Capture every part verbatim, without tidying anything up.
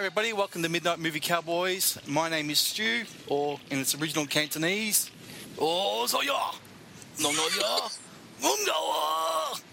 everybody, welcome to Midnight Movie Cowboys. My name is Stu, or in its original Cantonese, Oh Zoya! No no ya! Mungawa!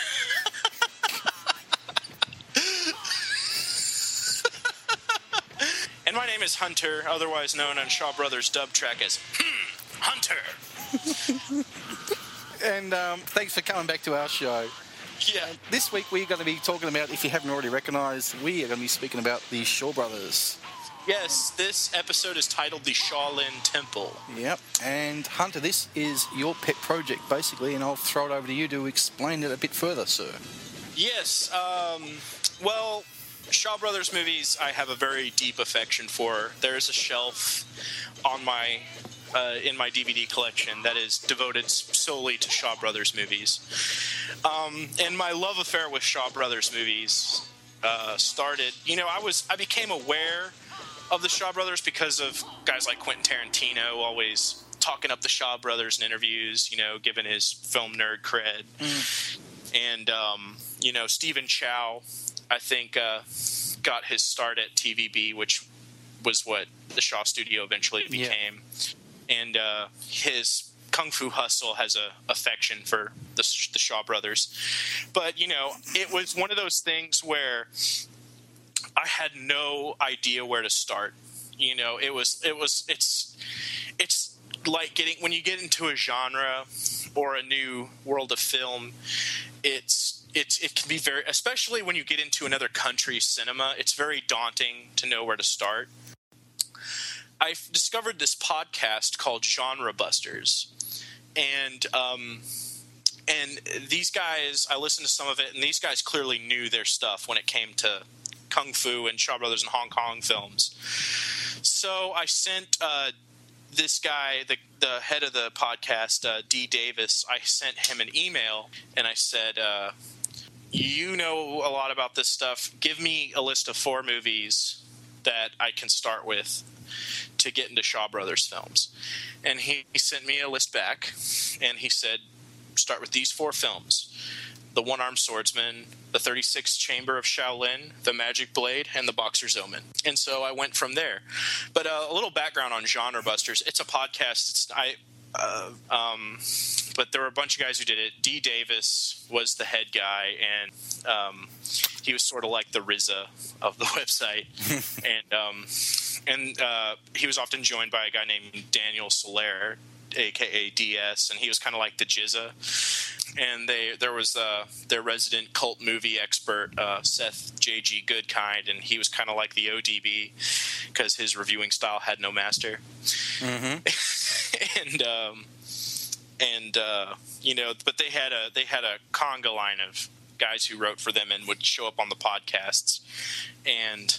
And my name is Hunter, otherwise known on Shaw Brothers dub track as hmm, Hunter. And um, thanks for coming back to our show. Yeah. And this week we're going to be talking about, if you haven't already recognised, we are going to be speaking about the Shaw Brothers. Yes, this episode is titled The Shaolin Temple. Yep. And Hunter, this is your pet project, basically, and I'll throw it over to you to explain it a bit further, sir. Yes, um, well, Shaw Brothers movies I have a very deep affection for. There's a shelf on my... Uh, in my D V D collection that is devoted solely to Shaw Brothers movies. Um, and my love affair with Shaw Brothers movies uh, started, you know, I was I became aware of the Shaw Brothers because of guys like Quentin Tarantino always talking up the Shaw Brothers in interviews, you know, giving his film nerd cred. Mm. And, um, you know, Stephen Chow, I think, uh, got his start at T V B, which was what the Shaw Studio eventually became. Yeah. And uh, his Kung Fu Hustle has a affection for the, the Shaw Brothers. But, you know, it was one of those things where I had no idea where to start. You know, it was, it was, it's, it's like getting, when you get into a genre or a new world of film, it's, it's, it can be very, especially when you get into another country's cinema, it's very daunting to know where to start. I discovered this podcast called Genre Busters, and um, and these guys, I listened to some of it, and these guys clearly knew their stuff when it came to Kung Fu and Shaw Brothers and Hong Kong films. So I sent uh, this guy, the the head of the podcast, uh, D. Davis, I sent him an email, and I said, uh, you know a lot about this stuff. Give me a list of four movies that I can start with to get into Shaw Brothers films. And he, he sent me a list back, and he said, start with these four films: The One-Armed Swordsman, The thirty-sixth Chamber of Shaolin, The Magic Blade, and The Boxer's Omen. And so I went from there. But uh, a little background on Genre Busters. It's a podcast. It's, I, uh, um, but there were a bunch of guys who did it. D. Davis was the head guy, and um, he was sort of like the R Z A of the website. and um, and uh, he was often joined by a guy named Daniel Soler, a k a. D S, and he was kind of like the Jizza. And they there was uh, their resident cult movie expert, uh, Seth J G. Goodkind, and he was kind of like the O D B because his reviewing style had no master. Mm-hmm. and um, and uh, you know, but they had a they had a conga line of guys who wrote for them and would show up on the podcasts, and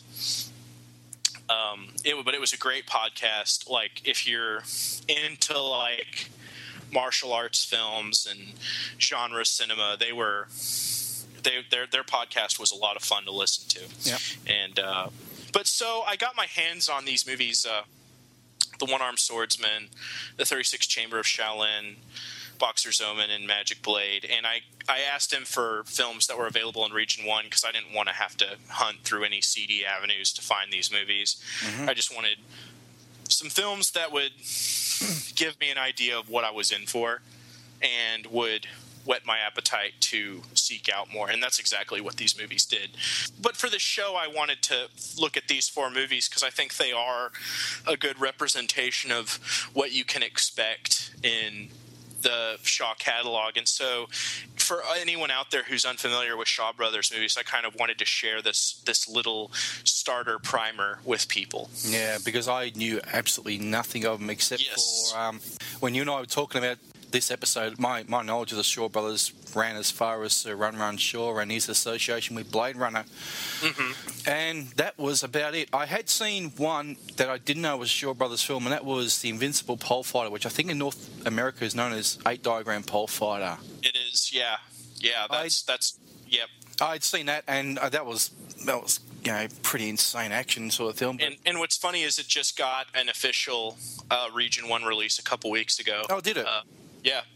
um, it but it was a great podcast. Like if you're into like martial arts films and genre cinema, they were they their their podcast was a lot of fun to listen to. Yeah. And uh, but so I got my hands on these movies: uh, The One-Armed Swordsman, The thirty-sixth Chamber of Shaolin, Boxer's Omen, and Magic Blade. And I I asked him for films that were available in Region One because I didn't want to have to hunt through any C D avenues to find these movies. Mm-hmm. I just wanted some films that would give me an idea of what I was in for and would whet my appetite to seek out more. And that's exactly what these movies did. But for the show, I wanted to look at these four movies because I think they are a good representation of what you can expect in the Shaw catalog. And so for anyone out there who's unfamiliar with Shaw Brothers movies, I kind of wanted to share this this little starter primer with people. Yeah, because I knew absolutely nothing of them except yes. for um, when you and I were talking about this episode, my, my knowledge of the Shaw Brothers ran as far as uh, Run Run Shaw and his association with Blade Runner. Mm-hmm. And that was about it. I had seen one that I didn't know was a Shaw Brothers film, and that was The Invincible Pole Fighter, which I think in North America is known as Eight Diagram Pole Fighter. It is, yeah. Yeah, that's, I, that's yep. I'd seen that, and uh, that was, that was you know, pretty insane action sort of film. And, and what's funny is it just got an official uh, Region one release a couple weeks ago. Oh, did it? Uh, Yeah,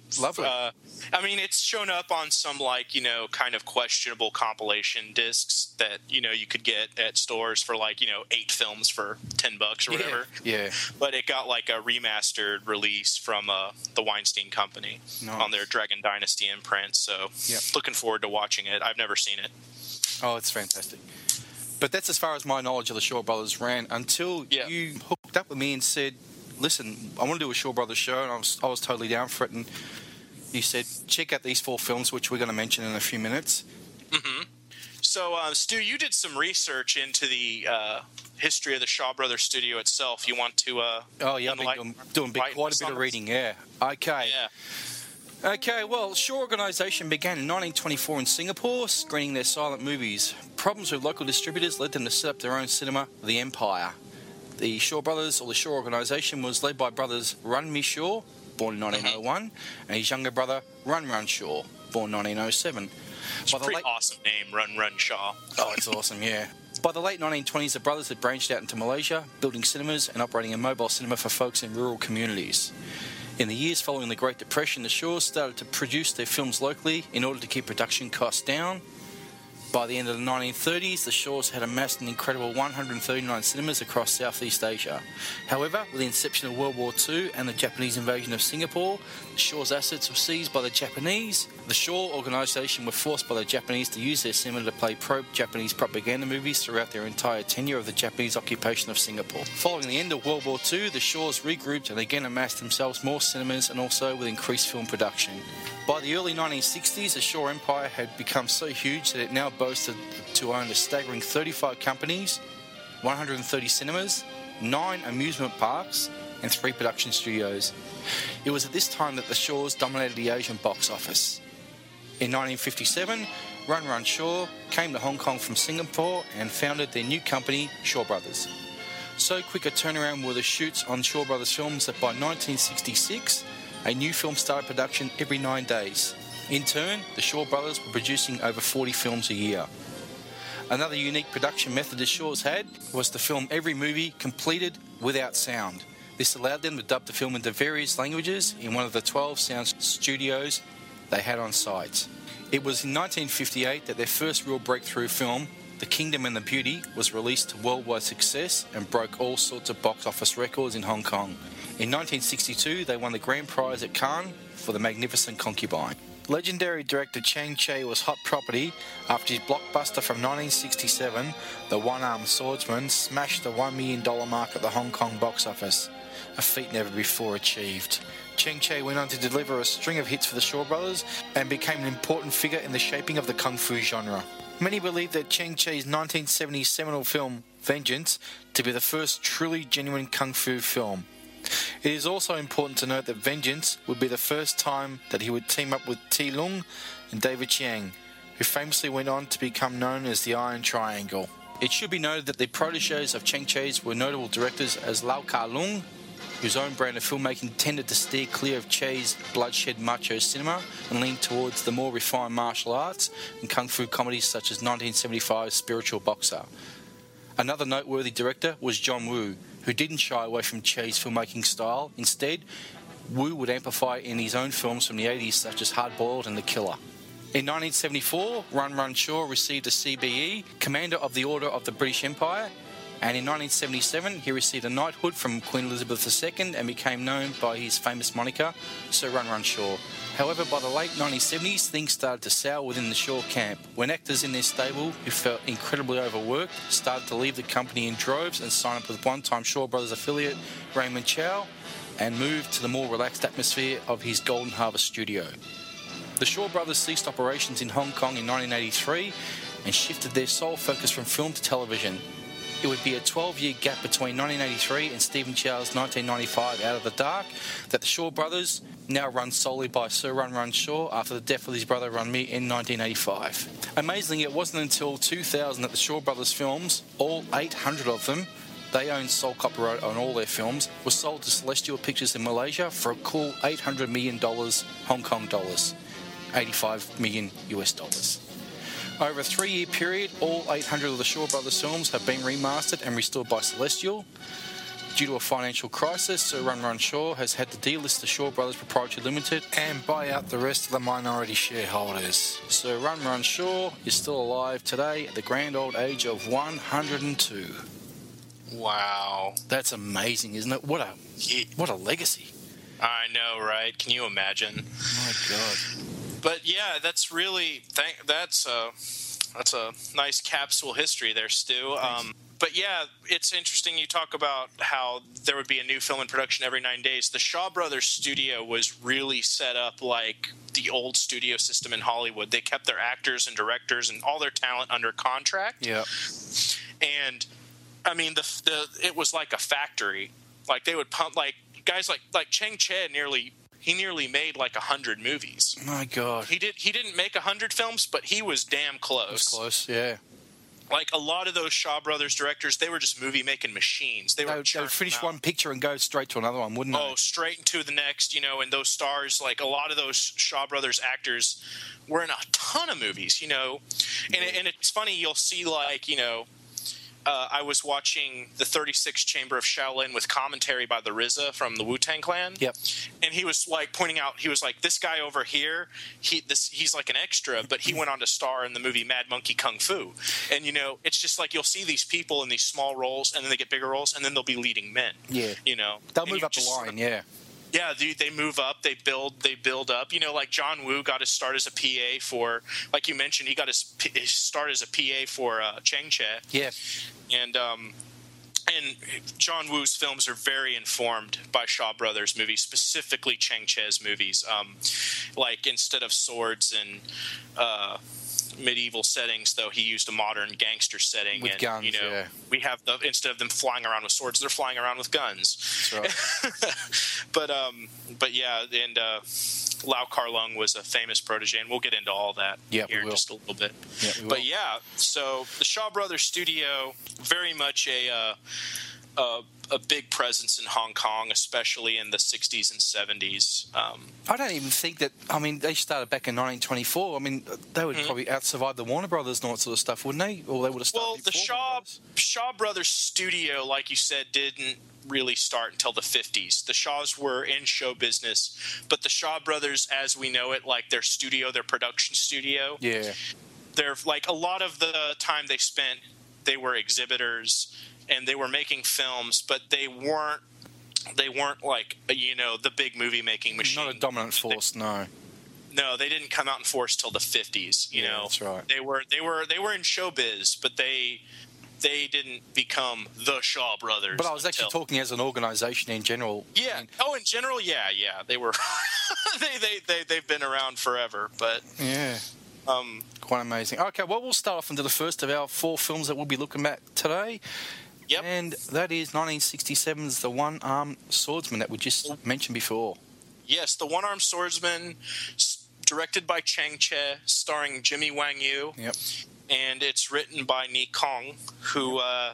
Lovely. Uh, I mean, it's shown up on some, like, you know, kind of questionable compilation discs that, you know, you could get at stores for, like, you know, eight films for ten bucks or whatever. Yeah. yeah. But it got, like, a remastered release from uh, the Weinstein Company Nice. on their Dragon Dynasty imprint. So Yep. looking forward to watching it. I've never seen it. Oh, it's fantastic. But that's as far as my knowledge of the Shaw Brothers ran until Yeah. you hooked up with me and said, listen, I want to do a Shaw Brothers show, and I was, I was totally down for it. And you said, check out these four films, which we're going to mention in a few minutes. Mm-hmm. So, uh, Stu, you did some research into the uh, history of the Shaw Brothers studio itself. You want to uh, Oh, yeah, I've been doing, doing big, quite a bit of reading, yeah. Okay. Yeah. Okay, well, Shaw Organisation began in nineteen twenty-four in Singapore, screening their silent movies. Problems with local distributors led them to set up their own cinema, The Empire. The Shaw Brothers, or the Shaw Organisation, was led by brothers Run Mi Shaw, born in nineteen oh one, and his younger brother Run Run Shaw, born nineteen oh seven. It's a pretty late... awesome name, Run Run Shaw. Oh, it's awesome, yeah. By the late nineteen twenties, the brothers had branched out into Malaysia, building cinemas and operating a mobile cinema for folks in rural communities. In the years following the Great Depression, the Shaws started to produce their films locally in order to keep production costs down. By the end of the nineteen thirties, the Shaws had amassed an incredible one hundred thirty-nine cinemas across Southeast Asia. However, with the inception of World War Two and the Japanese invasion of Singapore, the Shaws' assets were seized by the Japanese. The Shaw Organisation were forced by the Japanese to use their cinema to play pro-Japanese propaganda movies throughout their entire tenure of the Japanese occupation of Singapore. Following the end of World War Two, the Shaws regrouped and again amassed themselves more cinemas and also with increased film production. By the early nineteen sixties, the Shaw Empire had become so huge that it now boasted to own a staggering thirty-five companies, one hundred thirty cinemas, nine amusement parks, and three production studios. It was at this time that the Shaws dominated the Asian box office. In nineteen fifty-seven, Run Run Shaw came to Hong Kong from Singapore and founded their new company, Shaw Brothers. So quick a turnaround were the shoots on Shaw Brothers films that by nineteen sixty-six, a new film started production every nine days. In turn, the Shaw Brothers were producing over forty films a year. Another unique production method the Shaws had was to film every movie completed without sound. This allowed them to dub the film into various languages in one of the twelve sound studios they had on site. It was in nineteen fifty-eight that their first real breakthrough film, The Kingdom and the Beauty, was released to worldwide success and broke all sorts of box office records in Hong Kong. In nineteen sixty-two, they won the grand prize at Cannes for The Magnificent Concubine. Legendary director Chang Cheh was hot property after his blockbuster from nineteen sixty-seven, The One-Armed Swordsman, smashed the one million dollars mark at the Hong Kong box office, a feat never before achieved. Chang Cheh went on to deliver a string of hits for the Shaw Brothers and became an important figure in the shaping of the kung fu genre. Many believe that Chang Cheh's nineteen seventy seminal film, Vengeance, to be the first truly genuine kung fu film. It is also important to note that Vengeance would be the first time that he would team up with Ti Lung and David Chiang, who famously went on to become known as the Iron Triangle. It should be noted that the protégés of Chang Cheh's were notable directors as Lau Kar Lung, whose own brand of filmmaking tended to steer clear of Cheh's bloodshed macho cinema and lean towards the more refined martial arts and kung fu comedies such as nineteen seventy-five's Spiritual Boxer. Another noteworthy director was John Woo, who didn't shy away from Cheh's filmmaking style. Instead, Woo would amplify in his own films from the eighties such as Hard Boiled and The Killer. In nineteen seventy-four, Run Run Shaw received a C B E, Commander of the Order of the British Empire, and in nineteen seventy-seven he received a knighthood from Queen Elizabeth the Second and became known by his famous moniker, Sir Run Run Shaw. However, by the late nineteen seventies, things started to sour within the Shaw camp, when actors in their stable, who felt incredibly overworked, started to leave the company in droves and sign up with one-time Shaw Brothers affiliate Raymond Chow and move to the more relaxed atmosphere of his Golden Harvest studio. The Shaw Brothers ceased operations in Hong Kong in nineteen eighty-three and shifted their sole focus from film to television. It would be a twelve-year gap between nineteen eighty-three and Stephen Chow's nineteen ninety-five Out of the Dark that the Shaw Brothers, now run solely by Sir Run Run Shaw after the death of his brother Run Mi in nineteen eighty-five. Amazingly, it wasn't until two thousand that the Shaw Brothers films, all eight hundred of them, they owned sole copyright on all their films, were sold to Celestial Pictures in Malaysia for a cool eight hundred million dollars Hong Kong dollars, eighty-five million U S dollars. Over a three-year period, all eight hundred of the Shaw Brothers films have been remastered and restored by Celestial. due to a financial crisis, Sir Run Run Shaw has had to delist the Shaw Brothers Proprietary Limited and buy out the rest of the minority shareholders. Sir Run Run Shaw is still alive today at the grand old age of one hundred two. Wow. That's amazing, isn't it? What a what a legacy. I know, right? Can you imagine? My God. But yeah, that's really thank, that's a that's a nice capsule history there, Stu. Um, but yeah, it's interesting. You talk about how there would be a new film in production every nine days. The Shaw Brothers studio was really set up like the old studio system in Hollywood. They kept their actors and directors and all their talent under contract. Yeah. And I mean, the the it was like a factory. Like they would pump like guys like like Chang Che nearly. He nearly made like a hundred movies. My God. He did. He didn't make a hundred films, but he was damn close. It was close, yeah. Like a lot of those Shaw Brothers directors, they were just movie making machines. They, They were would, they would finish out. one picture and go straight to another one, wouldn't they? Oh, straight into the next, you know. And those stars, like a lot of those Shaw Brothers actors, were in a ton of movies, you know. And, it, and it's funny, you'll see like, you know. Uh, I was watching the thirty-sixth Chamber of Shaolin with commentary by the R Z A from the Wu-Tang Clan. Yep. And he was like pointing out, he was like, this guy over here, he this he's like an extra, but he went on to star in the movie Mad Monkey Kung Fu. And, you know, it's just like you'll see these people in these small roles, and then they get bigger roles, and then they'll be leading men. Yeah. You know. They'll And move you up the just line, sort of- yeah. Yeah, they, they move up, they build, they build up. You know, like John Woo got his start as a P A for, like you mentioned, he got his, his start as a P A for uh, Chang Che. Yeah. And um, and John Woo's films are very informed by Shaw Brothers movies, specifically Chang Che's movies. Um, like instead of swords and uh, medieval settings, though, he used a modern gangster setting. With and, guns, you know, yeah. we have the instead of them flying around with swords, they're flying around with guns. That's right. but um, but yeah, and uh, Lau Kar-leung was a famous protege, and we'll get into all that Yeah, here we in will. just a little bit. Yeah, we but will. yeah, so the Shaw Brothers studio, very much a uh, a, a big presence in Hong Kong, especially in the sixties and seventies. Um, I don't even think that, I mean, they started back in nineteen twenty-four. I mean, they would Mhm. probably out-survive the Warner Brothers and all that sort of stuff, wouldn't they? Or they would have started well, the before Shaw Warner Brothers. Shaw Brothers studio, like you said, didn't really start until the fifties. The Shaws were in show business, but the Shaw Brothers, as we know it, like their studio, their production studio, Yeah. they're like a lot of the time they spent, they were exhibitors and they were making films, but they weren't they weren't like, you know, the big movie making machine. Not a dominant force, no. No, they didn't come out in force till the fifties. You Yeah, know, that's right. They were they were they were in showbiz, but they they didn't become the Shaw Brothers. But I was actually until- talking as an organisation in general. Yeah. I mean, Oh, in general, yeah, yeah. They were. they, they they they've been around forever, but yeah. um. Quite amazing. Okay, well, we'll start off into the first of our four films that we'll be looking at today. Yep. And that is nineteen sixty-seven's The One-Armed Swordsman that we just mentioned before. Yes, The One-Armed Swordsman, s- directed by Chang Che, starring Jimmy Wang Yu, Yep. and it's written by Ni Kong, who uh,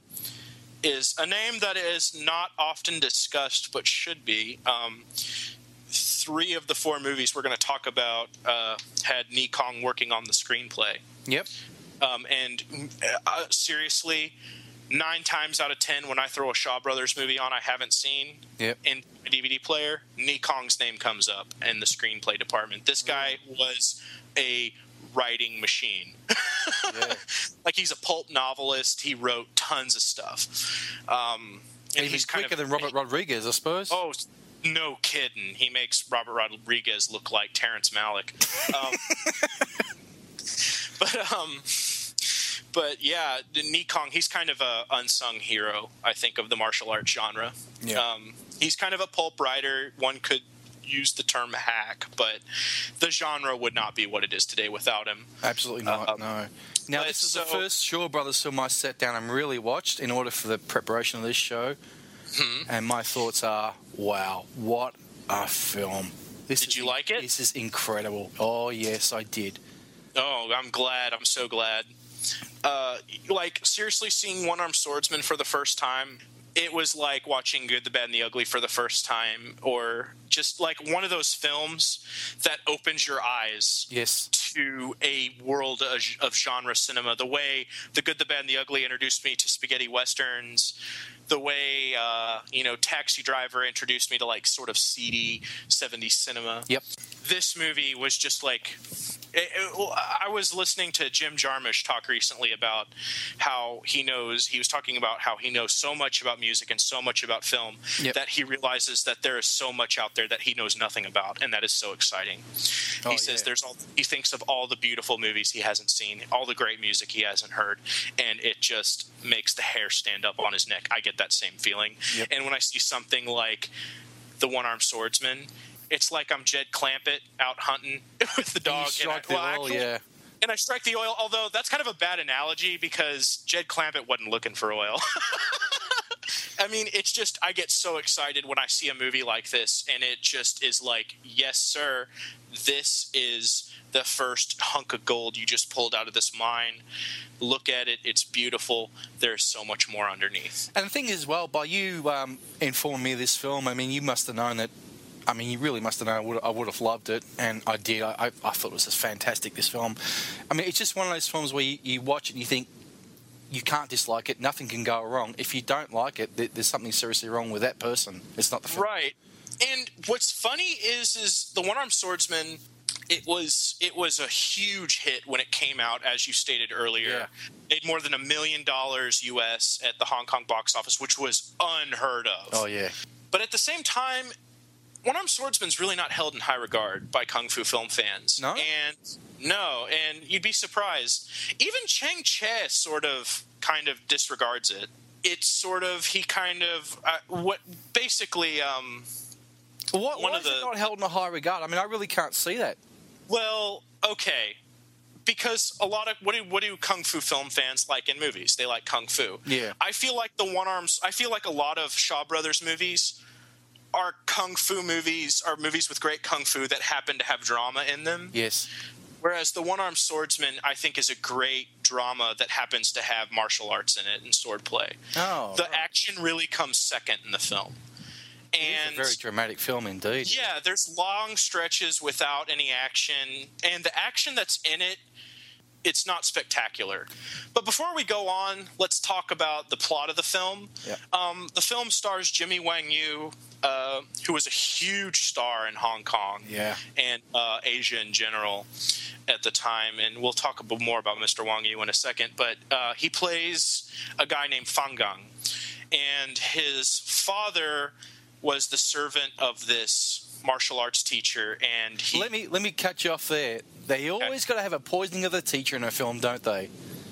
is a name that is not often discussed but should be. Um, three of the four movies we're going to talk about uh, had Ni Kong working on the screenplay. Yep. Um, and uh, seriously, nine times out of ten, when I throw a Shaw Brothers movie on I haven't seen Yep. in a D V D player, Ni Kong's name comes up in the screenplay department. This guy was a writing machine. Yeah. Like, he's a pulp novelist. He wrote tons of stuff. Um, and Even he's kind quicker of, than Robert Rodriguez, I suppose. Oh, no kidding. He makes Robert Rodriguez look like Terrence Malick. Um, but um, but yeah, Ni Kong, he's kind of a unsung hero, I think, of the martial arts genre. Yeah. Um, he's kind of a pulp writer. One could use the term hack, but the genre would not be what it is today without him. Absolutely not, Uh, no. Now, but this is so- the first Shaw Brothers film I sat down and really watched in order for the preparation of this show. Hmm. And my thoughts are, wow, what a film. This Did is you like it? This is incredible. Oh, yes, I did. Oh, I'm glad. I'm so glad. Uh, like, seriously, seeing One-Armed Swordsman for the first time, it was like watching Good, the Bad, and the Ugly for the first time, or just like one of those films that opens your eyes Yes. into a world of, of genre cinema. The way The Good, the Bad, and the Ugly introduced me to spaghetti westerns. The way, uh, you know, Taxi Driver introduced me to, like, sort of seedy seventies cinema. Yep. This movie was just like... It, it, I was listening to Jim Jarmusch talk recently about how he knows, he was talking about how he knows so much about music and so much about film yep. that he realizes that there is so much out there that he knows nothing about, and that is so exciting. Oh, he says yeah. there's all, he thinks of all the beautiful movies he hasn't seen, all the great music he hasn't heard, and it just makes the hair stand up on his neck. I get that same feeling. Yep. And when I see something like The One-Armed Swordsman, it's like I'm Jed Clampett out hunting with the dog. You strike and I, the well, oil, actually, yeah. And I strike the oil, although that's kind of a bad analogy because Jed Clampett wasn't looking for oil. I mean, it's just, I get so excited when I see a movie like this, and it just is like, yes, sir, this is the first hunk of gold you just pulled out of this mine. Look at it. It's beautiful. There's so much more underneath. And the thing is, well, by you um, informing me of this film, I mean, you must have known that, I mean, you really must have known I would, I would have loved it, and I did. I, I, I thought it was just fantastic, this film. I mean, it's just one of those films where you, you watch it and you think, you can't dislike it, nothing can go wrong. If you don't like it, th- there's something seriously wrong with that person. It's not the film. Right. And what's funny is is The One-Armed Swordsman, it was it was a huge hit when it came out, as you stated earlier. Yeah. Made more than a million dollars U S at the Hong Kong box office, which was unheard of. Oh, yeah. But at the same time, One-Armed Swordsman's really not held in high regard by Kung Fu film fans. No? And no, and you'd be surprised. Even Chang Che sort of kind of disregards it. It's sort of, he kind of, uh, what basically, um, What, one why of is the, it not held in a high regard? I mean, I really can't see that. well, okay. Because a lot of, what do, what do Kung Fu film fans like in movies? They like Kung Fu. Yeah. I feel like the One-Armed, I feel like a lot of Shaw Brothers movies are Kung Fu movies, are movies with great Kung Fu that happen to have drama in them. Yes. Whereas The One-Armed Swordsman, I think, is a great drama that happens to have martial arts in it and swordplay. Oh. The action really comes second in the film. And It's a very dramatic film indeed. yeah, there's long stretches without any action, and the action that's in it, it's not spectacular. But before we go on, let's talk about the plot of the film. Yeah. Um, the film stars Jimmy Wang Yu, uh, who was a huge star in Hong Kong Yeah. and uh, Asia in general at the time. And we'll talk a bit more about Mister Wang Yu in a second. But uh, he plays a guy named Fang Gang. And his father was the servant of this martial arts teacher, and he... Let me let me cut you off there. They always got to have a poisoning of the teacher in a film, don't they?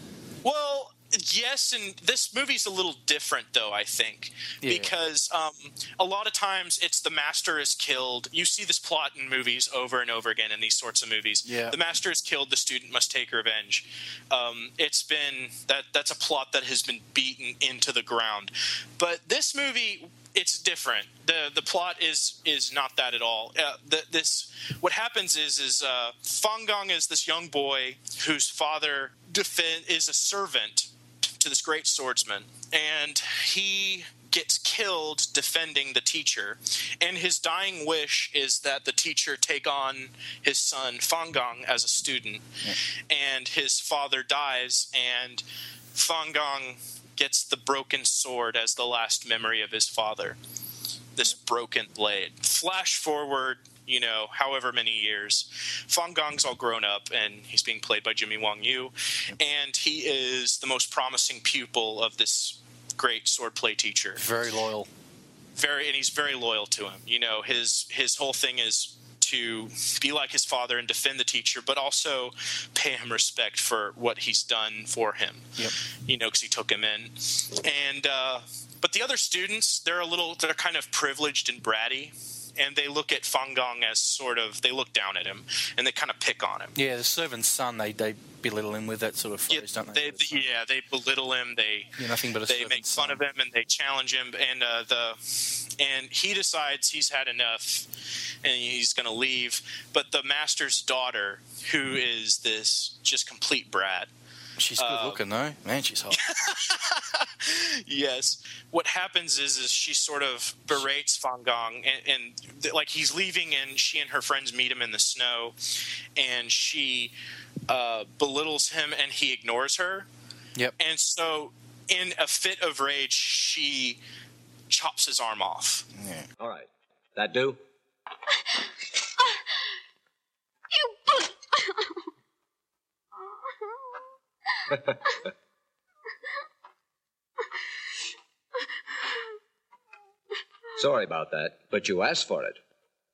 Well, yes, and this movie's a little different, though, I think, Yeah. because um, a lot of times it's the master is killed. You see this plot in movies over and over again in these sorts of movies. Yeah. The master is killed, the student must take revenge. Um, it's been... that that's a plot that has been beaten into the ground. But this movie... it's different. the The plot is is not that at all. Uh, the, this what happens is is uh, Fang Gang is this young boy whose father defend, is a servant to this great swordsman, and he gets killed defending the teacher. And his dying wish is that the teacher take on his son Fang Gang as a student. Yeah. And his father dies, and Fang Gang gets the broken sword as the last memory of his father. This broken blade. Flash forward, you know, however many years. Fang Gang's all grown up, and he's being played by Jimmy Wang Yu. And he is the most promising pupil of this great swordplay teacher. Very loyal. Very, and he's very loyal to him. You know, his his whole thing is to be like his father and defend the teacher, but also pay him respect for what he's done for him. Yep. You know, because he took him in. And uh, but the other students, they're a little, they're kind of privileged and bratty, and they look at Fang Gang as sort of, they look down at him, and they kind of pick on him. Yeah, the servant's son, they they belittle him with that sort of phrase, yeah, don't they? they, they yeah, they belittle him. They You're nothing but a they make fun son. of him, and they challenge him. And uh, the and he decides he's had enough, and he's going to leave. But the master's daughter, who is this just complete brat, She's good Uh, looking, though. Man, she's hot. Yes. What happens is, is she sort of berates Fang Gong, and, and th- like he's leaving, and she and her friends meet him in the snow, and she uh, belittles him, and he ignores her. Yep. And so, in a fit of rage, she chops his arm off. Yeah. All right. That do? You bully! Sorry about that, but you asked for it.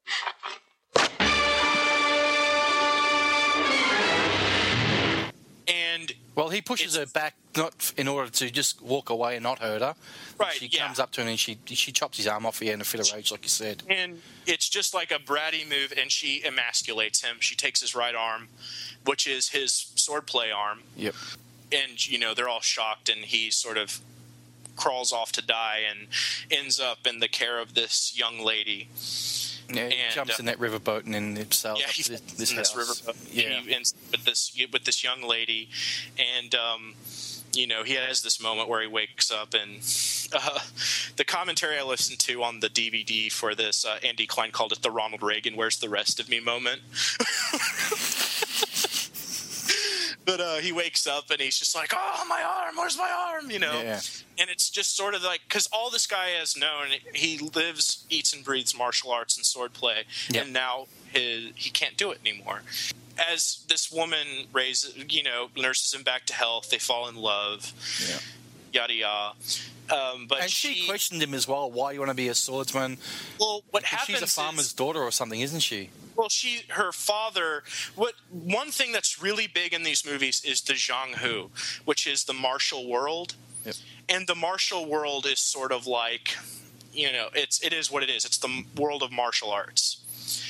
And Well, he pushes her back, not in order to just walk away and not hurt her. Right, She yeah. comes up to him and she she chops his arm off here in a fit of rage, like you said. and it's just like a bratty move, and she emasculates him. She takes his right arm, which is his swordplay arm, Yep. and you know they're all shocked, and he sort of crawls off to die and ends up in the care of this young lady. Yeah, he And, jumps uh, in that riverboat and then it sails Yeah, up he's to this, this in this house. riverboat. Yeah. He ends with this with this young lady, and um, you know he has this moment where he wakes up, and uh, the commentary I listened to on the D V D for this, uh, Andy Klein called it the Ronald Reagan "Where's the rest of me" moment. But uh, he wakes up and he's just like, "Oh, my arm! Where's my arm?" You know. Yeah. And it's just sort of like, because all this guy has known, he lives, eats, and breathes martial arts and swordplay, Yep. and now his, he can't do it anymore. As this woman raises, you know, nurses him back to health, they fall in love, Yeah. yada yada. Um, but And she, she, questioned him as well. Why you want to be a swordsman? well, what 'Cause happens she's a farmer's is, daughter or something, isn't she? well, she, her father. What one thing that's really big in these movies is the Zhang Hu, which is the martial world. Yep. And the martial world is sort of like, you know, it's it is what it is. It's the world of martial arts,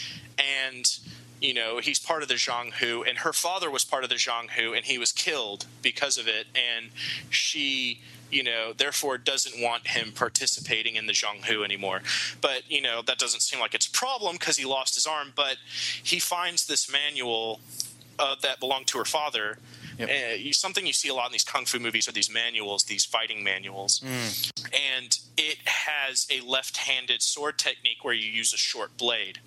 and you know he's part of the Zhang Hu, and her father was part of the Zhang Hu, and he was killed because of it, and she, you know, therefore doesn't want him participating in the Zhang Hu anymore. But you know that doesn't seem like it's a problem because he lost his arm, but he finds this manual uh, that belonged to her father. Yep. Uh, you, something you see a lot in these kung fu movies are these manuals, these fighting manuals. Mm. And it has a left-handed sword technique where you use a short blade.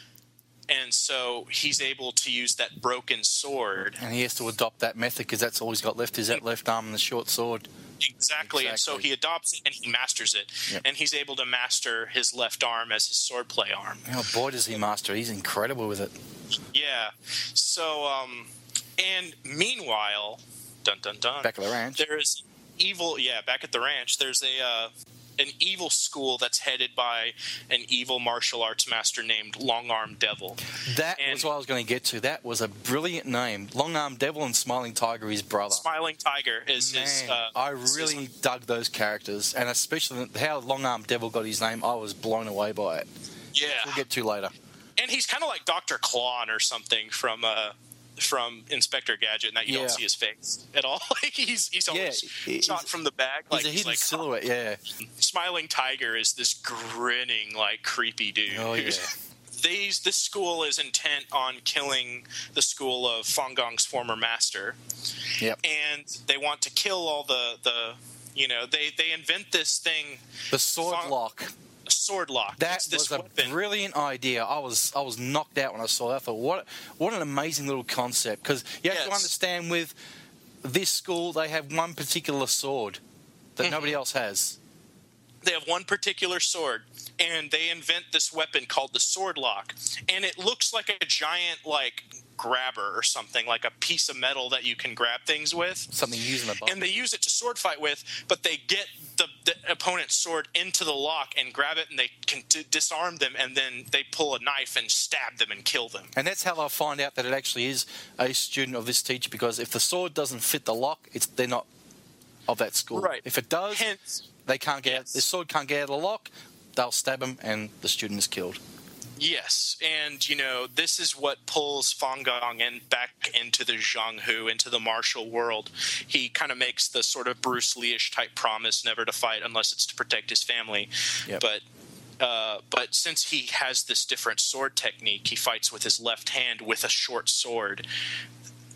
And so he's able to use that broken sword. And he has to adopt that method because that's all he's got left is that left arm and the short sword. Exactly. And so Exactly. he adopts it and he masters it. Yep. And he's able to master his left arm as his swordplay arm. Oh, boy, does he master. He's incredible with it. Yeah. So, um, and meanwhile, dun dun dun. Back at the ranch. There is evil. Yeah, back at the ranch, there's a uh, an evil school that's headed by an evil martial arts master named Long Arm Devil. That And- was what I was going to get to. That was a brilliant name. Long Arm Devil and Smiling Tiger, his brother. Smiling Tiger is Man, his. Uh, I is his- really dug those characters, and especially how Long Arm Devil got his name. I was blown away by it. yeah, We'll get to later. and he's kind of like Doctor Clawn or something from. Uh, from Inspector Gadget, and that you Yeah. don't see his face at all. Like he's he's always Yeah, he- shot he's- from the back. He's Like a he's hidden like silhouette, yeah. Smiling Tiger is this grinning, like creepy dude. Oh, yeah. who's- These this school is intent on killing the school of Fang Gong's former master, Yep. and they want to kill all the the. You know, they they invent this thing, The sword Fang- lock. a sword lock. That it's this was a weapon. brilliant idea. I was I was knocked out when I saw that. I thought, what what an amazing little concept. Because you have to Yes. understand, with this school, they have one particular sword that Mm-hmm. nobody else has. They have one particular sword, and they invent this weapon called the sword lock, and it looks like a giant like grabber or something, like a piece of metal that you can grab things with. Something using a button. And they use it to sword fight with, but they get the, the opponent's sword into the lock and grab it, and they can d- disarm them, and then they pull a knife and stab them and kill them. And that's how they'll find out that it actually is a student of this teacher, because if the sword doesn't fit the lock, it's they're not of that school. Right. If it does, Hence, they can't get out. Yes. The sword can't get out of the lock. They'll stab him, and the student is killed. yes, and you know this is what pulls Fang Gong in back into the Zhang Hu, into the martial world. He kind of makes the sort of Bruce Lee-ish type promise never to fight unless it's to protect his family. Yep. But uh, but since he has this different sword technique, he fights with his left hand with a short sword.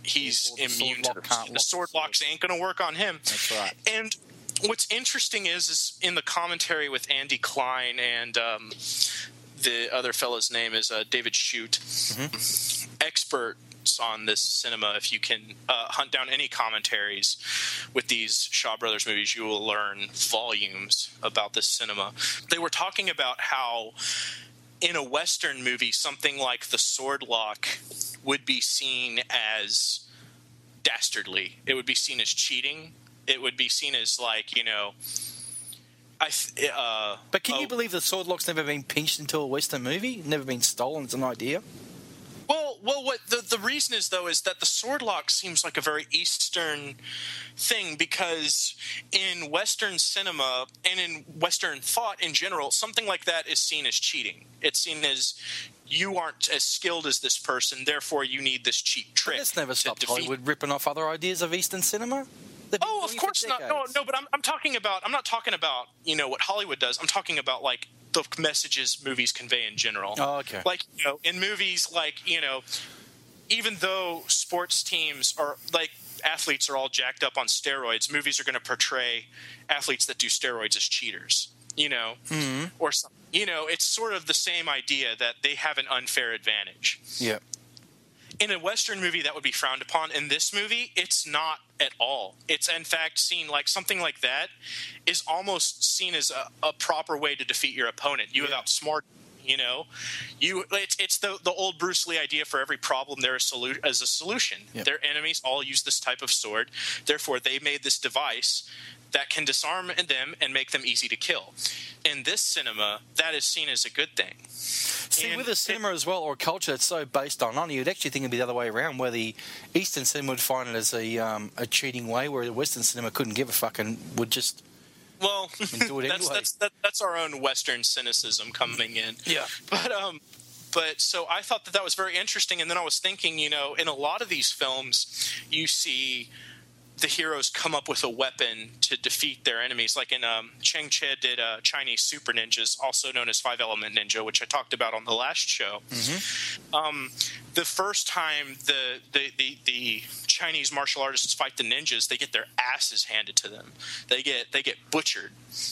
he's Or the immune sword to lock the, can't the lock sword the locks ain't going to work on him. That's right. And what's interesting is, is in the commentary with Andy Klein and um, the other fellow's name is uh, David Shute, mm-hmm. experts on this cinema. If you can uh, hunt down any commentaries with these Shaw Brothers movies, you will learn volumes about this cinema. They were talking about how in a Western movie, something like The Sword Lock would be seen as dastardly. It would be seen as cheating. It would be seen as like, you know, I. Th- uh, but can uh, you believe the sword lock's never been pinched into a Western movie? Never been stolen? It's an idea. Well, well, what the the reason is though is that the sword lock seems like a very Eastern thing, because in Western cinema and in Western thought in general, something like that is seen as cheating. It's seen as you aren't as skilled as this person, therefore you need this cheap trick. But that's never stopped defeat- Hollywood ripping off other ideas of Eastern cinema. Oh, of course not. No, no, but I'm I'm talking about I'm not talking about, you know, what Hollywood does. I'm talking about like the messages movies convey in general. Oh, okay. Like, you know, in movies, like, you know, even though sports teams are like athletes are all jacked up on steroids, movies are going to portray athletes that do steroids as cheaters. You know, mm-hmm. or something. You know, it's sort of the same idea that they have an unfair advantage. Yeah. In a Western movie, that would be frowned upon. In this movie, it's not at all. It's, in fact, seen like something like that is almost seen as a, a proper way to defeat your opponent. You yeah. have outsmart, you know. You it's, it's the the old Bruce Lee idea: for every problem, there is solu- as a solution. Yep. Their enemies all use this type of sword. Therefore, they made this device that can disarm them and make them easy to kill. In this cinema, that is seen as a good thing. See, and with a cinema it, as well, or a culture that's so based on honor, you'd actually think it'd be the other way around, where the Eastern cinema would find it as a um, a cheating way, where the Western cinema couldn't give a fuck and would just well do it that's anyway. that's that, that's our own Western cynicism coming in. Yeah, but um, but so I thought that that was very interesting, and then I was thinking, you know, in a lot of these films, you see the heroes come up with a weapon to defeat their enemies. Like in um, Chang Che did uh, Chinese Super Ninjas, also known as Five Element Ninja, which I talked about on the last show. Mm-hmm. Um, the first time the, the, the, the Chinese martial artists fight the ninjas, they get their asses handed to them. They get they get butchered.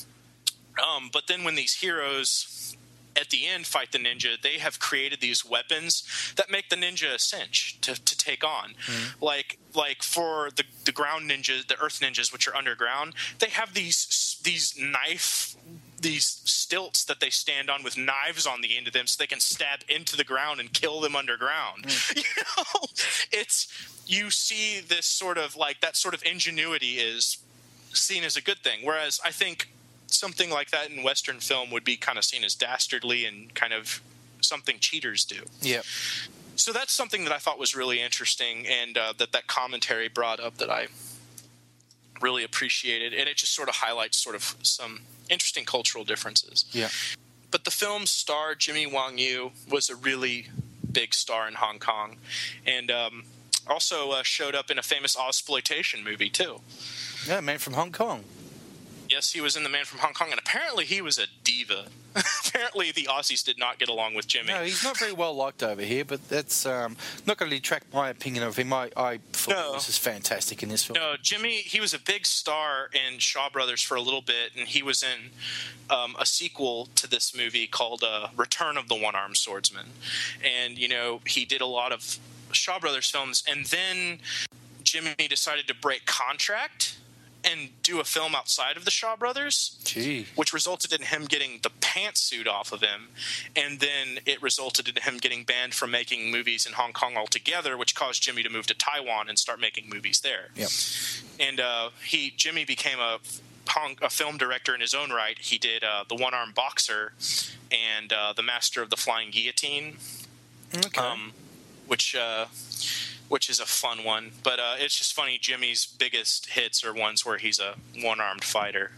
Um, but then when these heroes at the end fight the ninja, they have created these weapons that make the ninja a cinch to, to take on. Mm-hmm. Like like for the, the ground ninjas, the earth ninjas, which are underground, they have these these knife these stilts that they stand on with knives on the end of them, so they can stab into the ground and kill them underground. Mm-hmm. You know, it's you see this sort of like that sort of ingenuity is seen as a good thing, whereas I think something like that in Western film would be kind of seen as dastardly and kind of something cheaters do. Yeah. So that's something that I thought was really interesting, and uh, that that commentary brought up that I really appreciated, and it just sort of highlights sort of some interesting cultural differences. Yeah. But the film's star, Jimmy Wang Yu, was a really big star in Hong Kong, and um, also uh, showed up in a famous Ozploitation movie too. Yeah, Man from Hong Kong. Yes, he was in The Man from Hong Kong, and apparently he was a diva. Apparently the Aussies did not get along with Jimmy. No, he's not very well liked over here, but that's um, not going to detract my opinion of him. I, I thought no. this is fantastic in this film. No, Jimmy, he was a big star in Shaw Brothers for a little bit, and he was in um, a sequel to this movie called uh, Return of the One-Armed Swordsman. And, you know, he did a lot of Shaw Brothers films, and then Jimmy decided to break contract and do a film outside of the Shaw Brothers, Gee. which resulted in him getting the pantsuit off of him, and then it resulted in him getting banned from making movies in Hong Kong altogether, which caused Jimmy to move to Taiwan and start making movies there. Yep. And uh, he Jimmy became a, Hong, a film director in his own right. He did uh, The One-Armed Boxer and uh, The Master of the Flying Guillotine, okay. um, which... Uh, which is a fun one. But uh, it's just funny, Jimmy's biggest hits are ones where he's a one-armed fighter.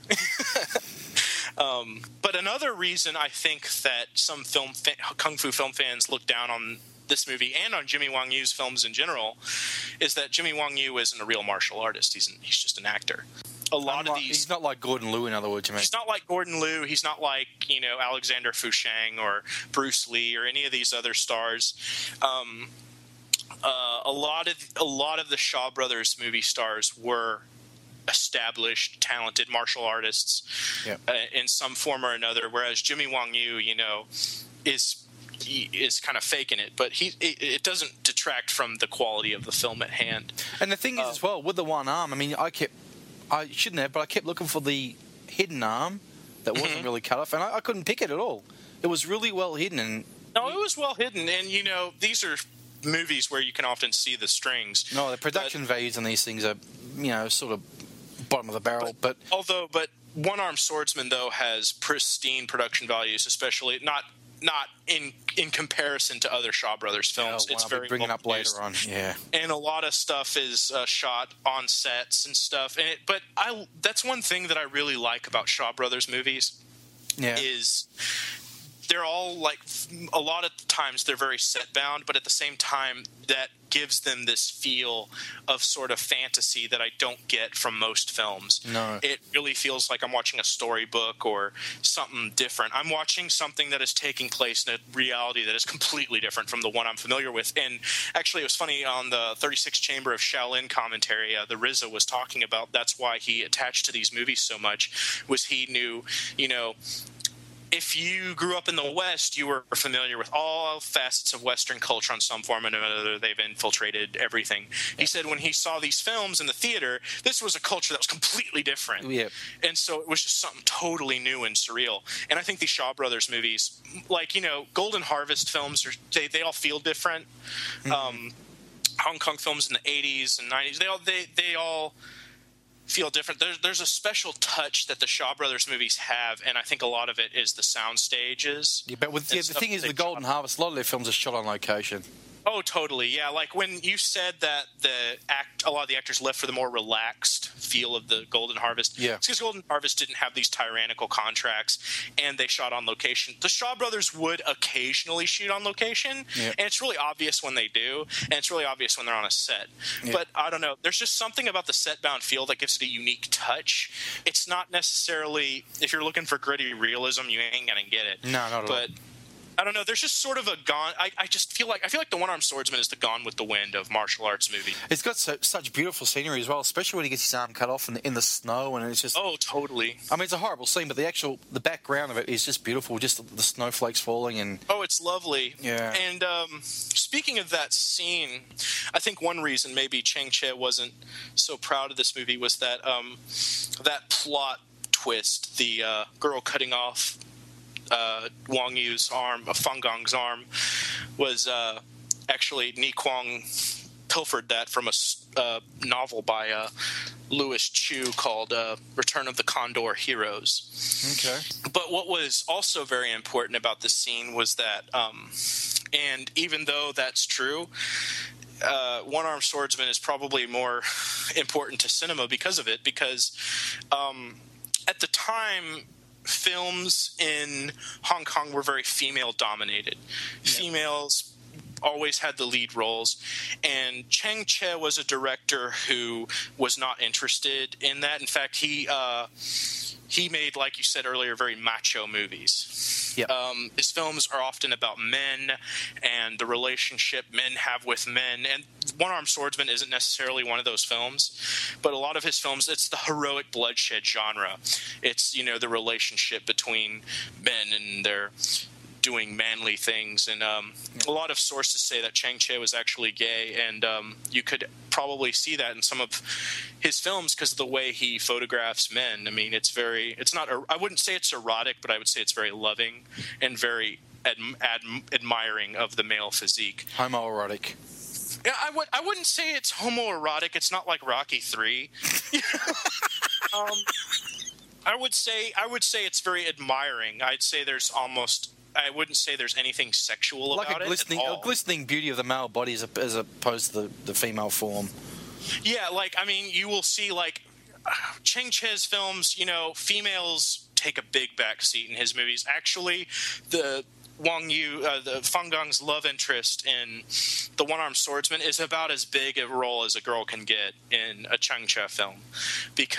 um, but another reason I think that some film fa- kung fu film fans look down on this movie and on Jimmy Wang Yu's films in general is that Jimmy Wang Yu isn't a real martial artist. He's an, he's just an actor. A lot Unlike, of these... He's not like Gordon Liu, in other words, you mean? He's not like Gordon Liu. He's not like, you know, Alexander Fusheng or Bruce Lee or any of these other stars. Um uh, a lot of a lot of the Shaw Brothers movie stars were established, talented martial artists yep. uh, in some form or another, whereas Jimmy Wong Yu, you know, is he is kind of faking it, but he it, it doesn't detract from the quality of the film at hand. And the thing is, uh, as well, with the one arm, I mean, I kept, I shouldn't have, but I kept looking for the hidden arm that wasn't mm-hmm. really cut off, and I, I couldn't pick it at all. It was really well hidden. And no, it was well hidden, and you know, these are movies where you can often see the strings. No, the production but, values on these things are, you know, sort of bottom of the barrel. But, but although, but One Armed Swordsman though has pristine production values, especially not not in in comparison to other Shaw Brothers films. Yeah, it's I'll very be bringing well up later produced. on. Yeah, and a lot of stuff is uh, shot on sets and stuff. And it, but I that's one thing that I really like about Shaw Brothers movies. Yeah. Is they're all like a lot of times they're very set bound, but at the same time that gives them this feel of sort of fantasy that I don't get from most films. No. It really feels like I'm watching a storybook or something different. I'm watching something that is taking place in a reality that is completely different from the one I'm familiar with. And actually, it was funny on the thirty-sixth Chamber of Shaolin commentary, uh, the R Z A was talking about that's why he attached to these movies so much, was he knew, you know, if you grew up in the West, you were familiar with all facets of Western culture on some form or another. They've infiltrated everything. He said when he saw these films in the theater, this was a culture that was completely different. Yeah. And so it was just something totally new and surreal. And I think these Shaw Brothers movies, like, you know, Golden Harvest films, are, they, they all feel different. Mm-hmm. Um, Hong Kong films in the eighties and nineties, they all they, they all... feel different. There's there's a special touch that the Shaw Brothers movies have, and I think a lot of it is the sound stages. Yeah, but with, yeah, the thing is, the Golden Harvest, a lot of their films are shot on location. Oh, totally. Yeah, like when you said that the act, a lot of the actors left for the more relaxed feel of the Golden Harvest. Yeah. It's because Golden Harvest didn't have these tyrannical contracts, and they shot on location. The Shaw Brothers would occasionally shoot on location, yeah. and it's really obvious when they do, and it's really obvious when they're on a set. Yeah. But I don't know. There's just something about the set-bound feel that gives it a unique touch. It's not necessarily, if you're looking for gritty realism, you ain't gonna get it. No, not at but, all. I don't know. There's just sort of a gone. I, I just feel like I feel like the One Armed Swordsman is the Gone with the Wind of martial arts movie. It's got so, such beautiful scenery as well, especially when he gets his arm cut off in the, in the snow, and it's just. Oh, totally. I mean, it's a horrible scene, but the actual the background of it is just beautiful. Just the, the snowflakes falling and. Oh, it's lovely. Yeah. And um, speaking of that scene, I think one reason maybe Chang Che wasn't so proud of this movie was that um, that plot twist, the uh, girl cutting off Uh, Wong Yu's arm, uh, Fang Gong's arm, was uh, actually Ni Kuang pilfered that from a uh, novel by uh, Louis Chu called uh, Return of the Condor Heroes. Okay. But what was also very important about this scene was that, um, and even though that's true, uh, One Armed Swordsman is probably more important to cinema because of it, because um, at the time, films in Hong Kong were very female-dominated. Yeah. Females always had the lead roles, and Chang Che was a director who was not interested in that. In fact, he uh, he made, like you said earlier, very macho movies. Yep. Um, his films are often about men and the relationship men have with men, and One Armed Swordsman isn't necessarily one of those films, but a lot of his films, it's the heroic bloodshed genre. It's, you know, the relationship between men and their doing manly things, and um, a lot of sources say that Chang Che was actually gay, and um, you could probably see that in some of his films because of the way he photographs men. I mean, it's very, it's not, I wouldn't say it's erotic, but I would say it's very loving and very ad, ad, admiring of the male physique. Homoerotic. Yeah, I would. I wouldn't say it's homoerotic. It's not like Rocky three. um, I would say. I would say it's very admiring. I'd say there's almost. I wouldn't say there's anything sexual like about a glistening, it at all. a glistening beauty of the male body as, a, as opposed to the, the female form. Yeah, like I mean, you will see like uh, Chang Che's films. You know, females take a big back seat in his movies. Actually, the Wong Yu, uh, the Fang Gong's love interest in the One Armed Swordsman is about as big a role as a girl can get in a Chang Che film,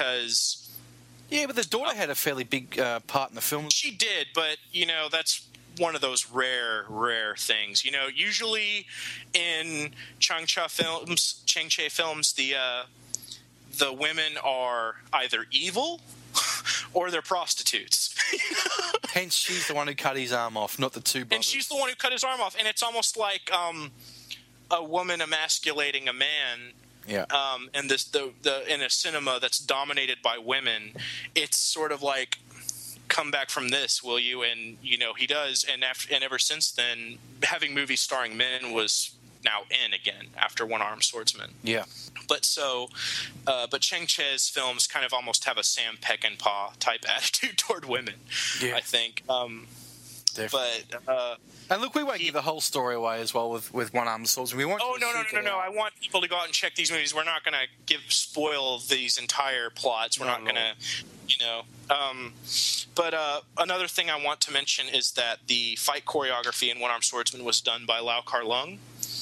because yeah, but the daughter uh, had a fairly big uh, part in the film. She did, but you know that's one of those rare, rare things. You know, usually in Chang-Chi films, Chang-Chi films, the uh, the women are either evil or they're prostitutes. Hence, she's the one who cut his arm off, not the two brothers. And she's the one who cut his arm off. And it's almost like um, a woman emasculating a man. Yeah. Um, and this the, the in a cinema that's dominated by women, it's sort of like, come back from this, will you? And you know he does. And after, and ever since then, having movies starring men was now in again after One Armed Swordsman. Yeah. But so, uh, but Chang-Chi's films kind of almost have a Sam Peckinpah type attitude toward women. Yeah. I think. Um, Definitely. But. Uh, And look, we won't give the whole story away as well with, with One Armed Swordsman. We want oh no no no no no! I want people to go out and check these movies. We're not going to give spoil these entire plots. We're no, not going to, you know. Um, but uh, another thing I want to mention is that the fight choreography in One Armed Swordsman was done by Lau Kar-leung.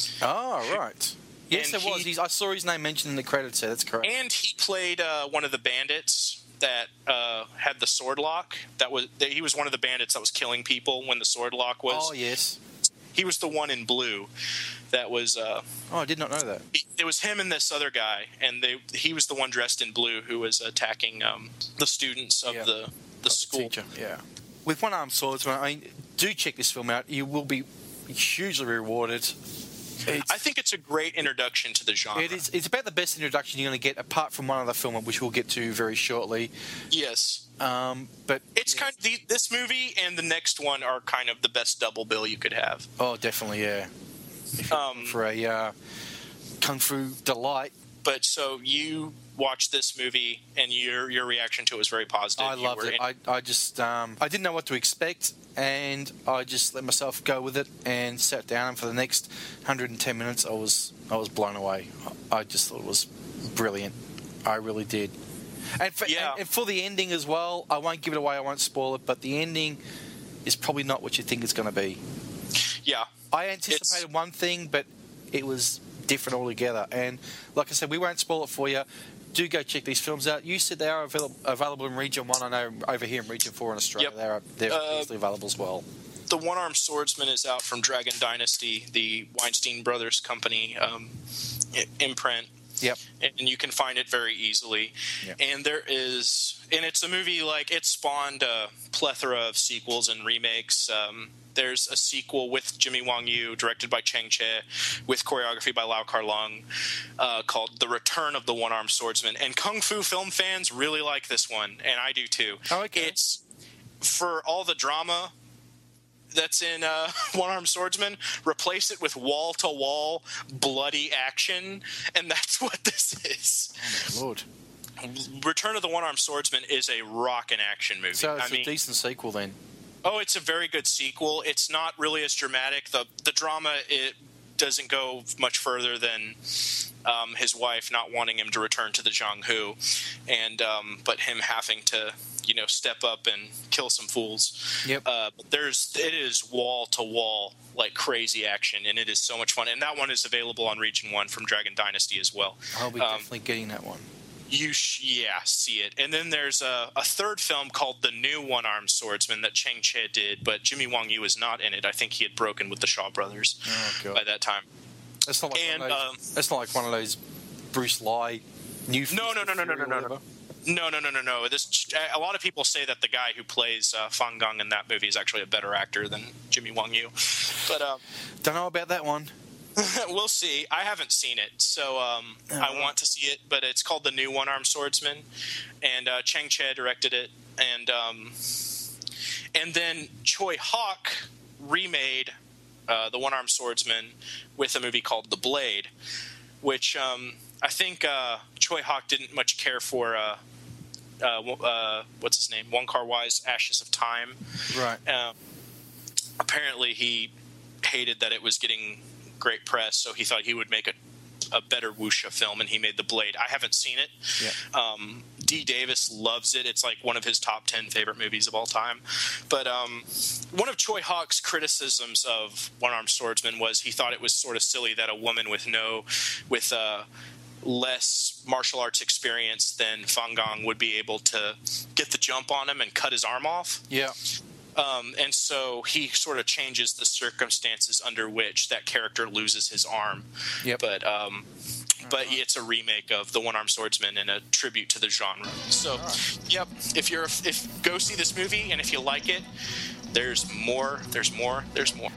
Oh right. Yes, and it was. He, He's, I saw his name mentioned in the credits. There, that's correct. And he played uh, one of the bandits that uh, had the sword lock. That was that he was one of the bandits that was killing people when the sword lock was. Oh yes. He was the one in blue. That was. Uh, oh, I did not know that. It was him and this other guy, and they. He was the one dressed in blue who was attacking um, the students of yeah. the the of school. The teacher. Yeah. With One Armed Swordsman, I mean, do check this film out. You will be hugely rewarded. It's, I think it's a great introduction to the genre. It is. It's about the best introduction you're going to get, apart from one other film, which we'll get to very shortly. Yes. Um, but it's yeah. kind of the, this movie and the next one are kind of the best double bill you could have. Oh, definitely, yeah. Um, for a uh, kung fu delight. But so you watched this movie, and your your reaction to it was very positive. I loved it. In- I I just um, I didn't know what to expect, and I just let myself go with it and sat down. And for the next one hundred ten minutes, I was I was blown away. I just thought it was brilliant. I really did. And for, yeah. and, and for the ending as well, I won't give it away. I won't spoil it. But the ending is probably not what you think it's going to be. Yeah, I anticipated it's... one thing, but it was different altogether. And like I said, we won't spoil it for you. Do go check these films out. You said they are avail- available in Region one. I know over here in Region four in Australia, yep. they're, they're uh, easily available as well. The One Armed Swordsman is out from Dragon Dynasty, the Weinstein Brothers company um, imprint. Yep. And you can find it very easily. Yep. And there is, and it's a movie like it spawned a plethora of sequels and remakes. Um, there's a sequel with Jimmy Wong Yu, directed by Chang-Chi, with choreography by Lau Kar-leung, uh, called The Return of the One Armed Swordsman. And Kung Fu film fans really like this one, and I do too. Oh, okay. It's for all the drama that's in uh, One Armed Swordsman, replace it with wall-to-wall bloody action, and that's what this is. Oh, my Lord. Return of the One Armed Swordsman is a rockin' action movie. So it's I a mean, decent sequel then. Oh, it's a very good sequel. It's not really as dramatic. The the drama, it doesn't go much further than um, his wife not wanting him to return to the Jianghu, and um, but him having to, you know, step up and kill some fools. Yep. Uh, but there's it is wall to wall like crazy action, and it is so much fun. And that one is available on Region One from Dragon Dynasty as well. I'll be um, definitely getting that one. You sh- yeah, see it. And then there's a, a third film called The New One Armed Swordsman that Chang-Chi did, but Jimmy Wong Yu is not in it. I think he had broken with the Shaw Brothers oh, by that time. It's not like and, one of those, um, it's not like one of those Bruce Lee new. No, no, no, no, no, no, no, no. No, no, no, no, no. This a lot of people say that the guy who plays uh, Fang Gong in that movie is actually a better actor than Jimmy Wong Yu. But um, don't know about that one. We'll see. I haven't seen it, so um, oh, I want to see it. But it's called The New One Armed Swordsman, and uh, Chang-Chi directed it, and um, and then Choi Hawk remade uh, The One Armed Swordsman with a movie called The Blade, which um, I think uh, Choi Hawk didn't much care for. Uh, uh, uh, what's his name? Wong Kar-wai's Ashes of Time. Right. Uh, apparently, he hated that it was getting great press, so he thought he would make a, a better wuxia film, and he made The Blade. I haven't seen it. Yeah. Um, D. Davis loves it. It's like one of his top ten favorite movies of all time. But um, one of Choi Hawk's criticisms of One Armed Swordsman was he thought it was sort of silly that a woman with no, with uh, less martial arts experience than Fang Gong would be able to get the jump on him and cut his arm off. Yeah. Um, and so he sort of changes the circumstances under which that character loses his arm. Yep. But um, but it's a remake of The One-Armed Swordsman and a tribute to the genre. So, right. Yep. If you're if go see this movie, and if you like it, there's more. There's more. There's more.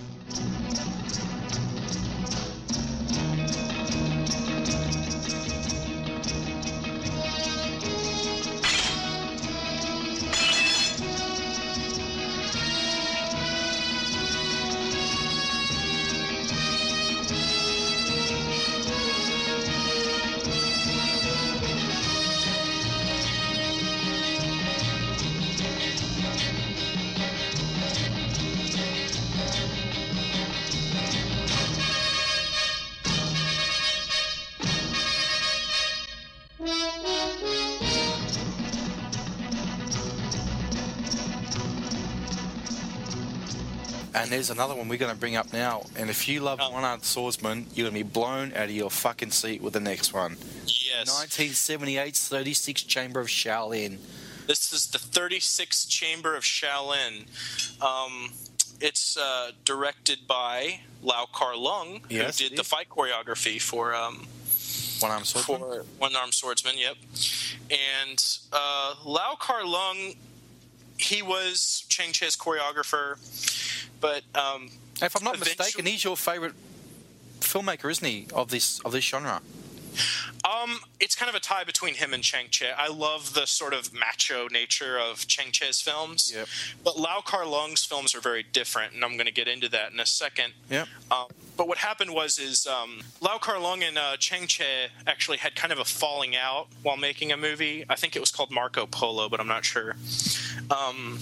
And there's another one we're going to bring up now. And if you love oh. One-Armed Swordsman, you're going to be blown out of your fucking seat with the next one. Yes. nineteen seventy-eight's thirty-sixth Chamber of Shaolin. This is the thirty-sixth Chamber of Shaolin. Um, it's uh, directed by Lau Kar-leung, yes, who did the fight choreography for um, One-Armed Swordsman. For One-Armed Swordsman, yep. And uh, Lau Kar-leung, he was Chang Che's choreographer. But um, if I'm not mistaken, he's your favourite filmmaker, isn't he, of this of this genre? Um, it's kind of a tie between him and Chang Che. I love the sort of macho nature of Chang Che's films. Yep. But Lau Kar-leung's films are very different, and I'm going to get into that in a second. Yep. Um, but what happened was is um, Lau Kar-leung and uh, Chang Che actually had kind of a falling out while making a movie. I think it was called Marco Polo, but I'm not sure. Um,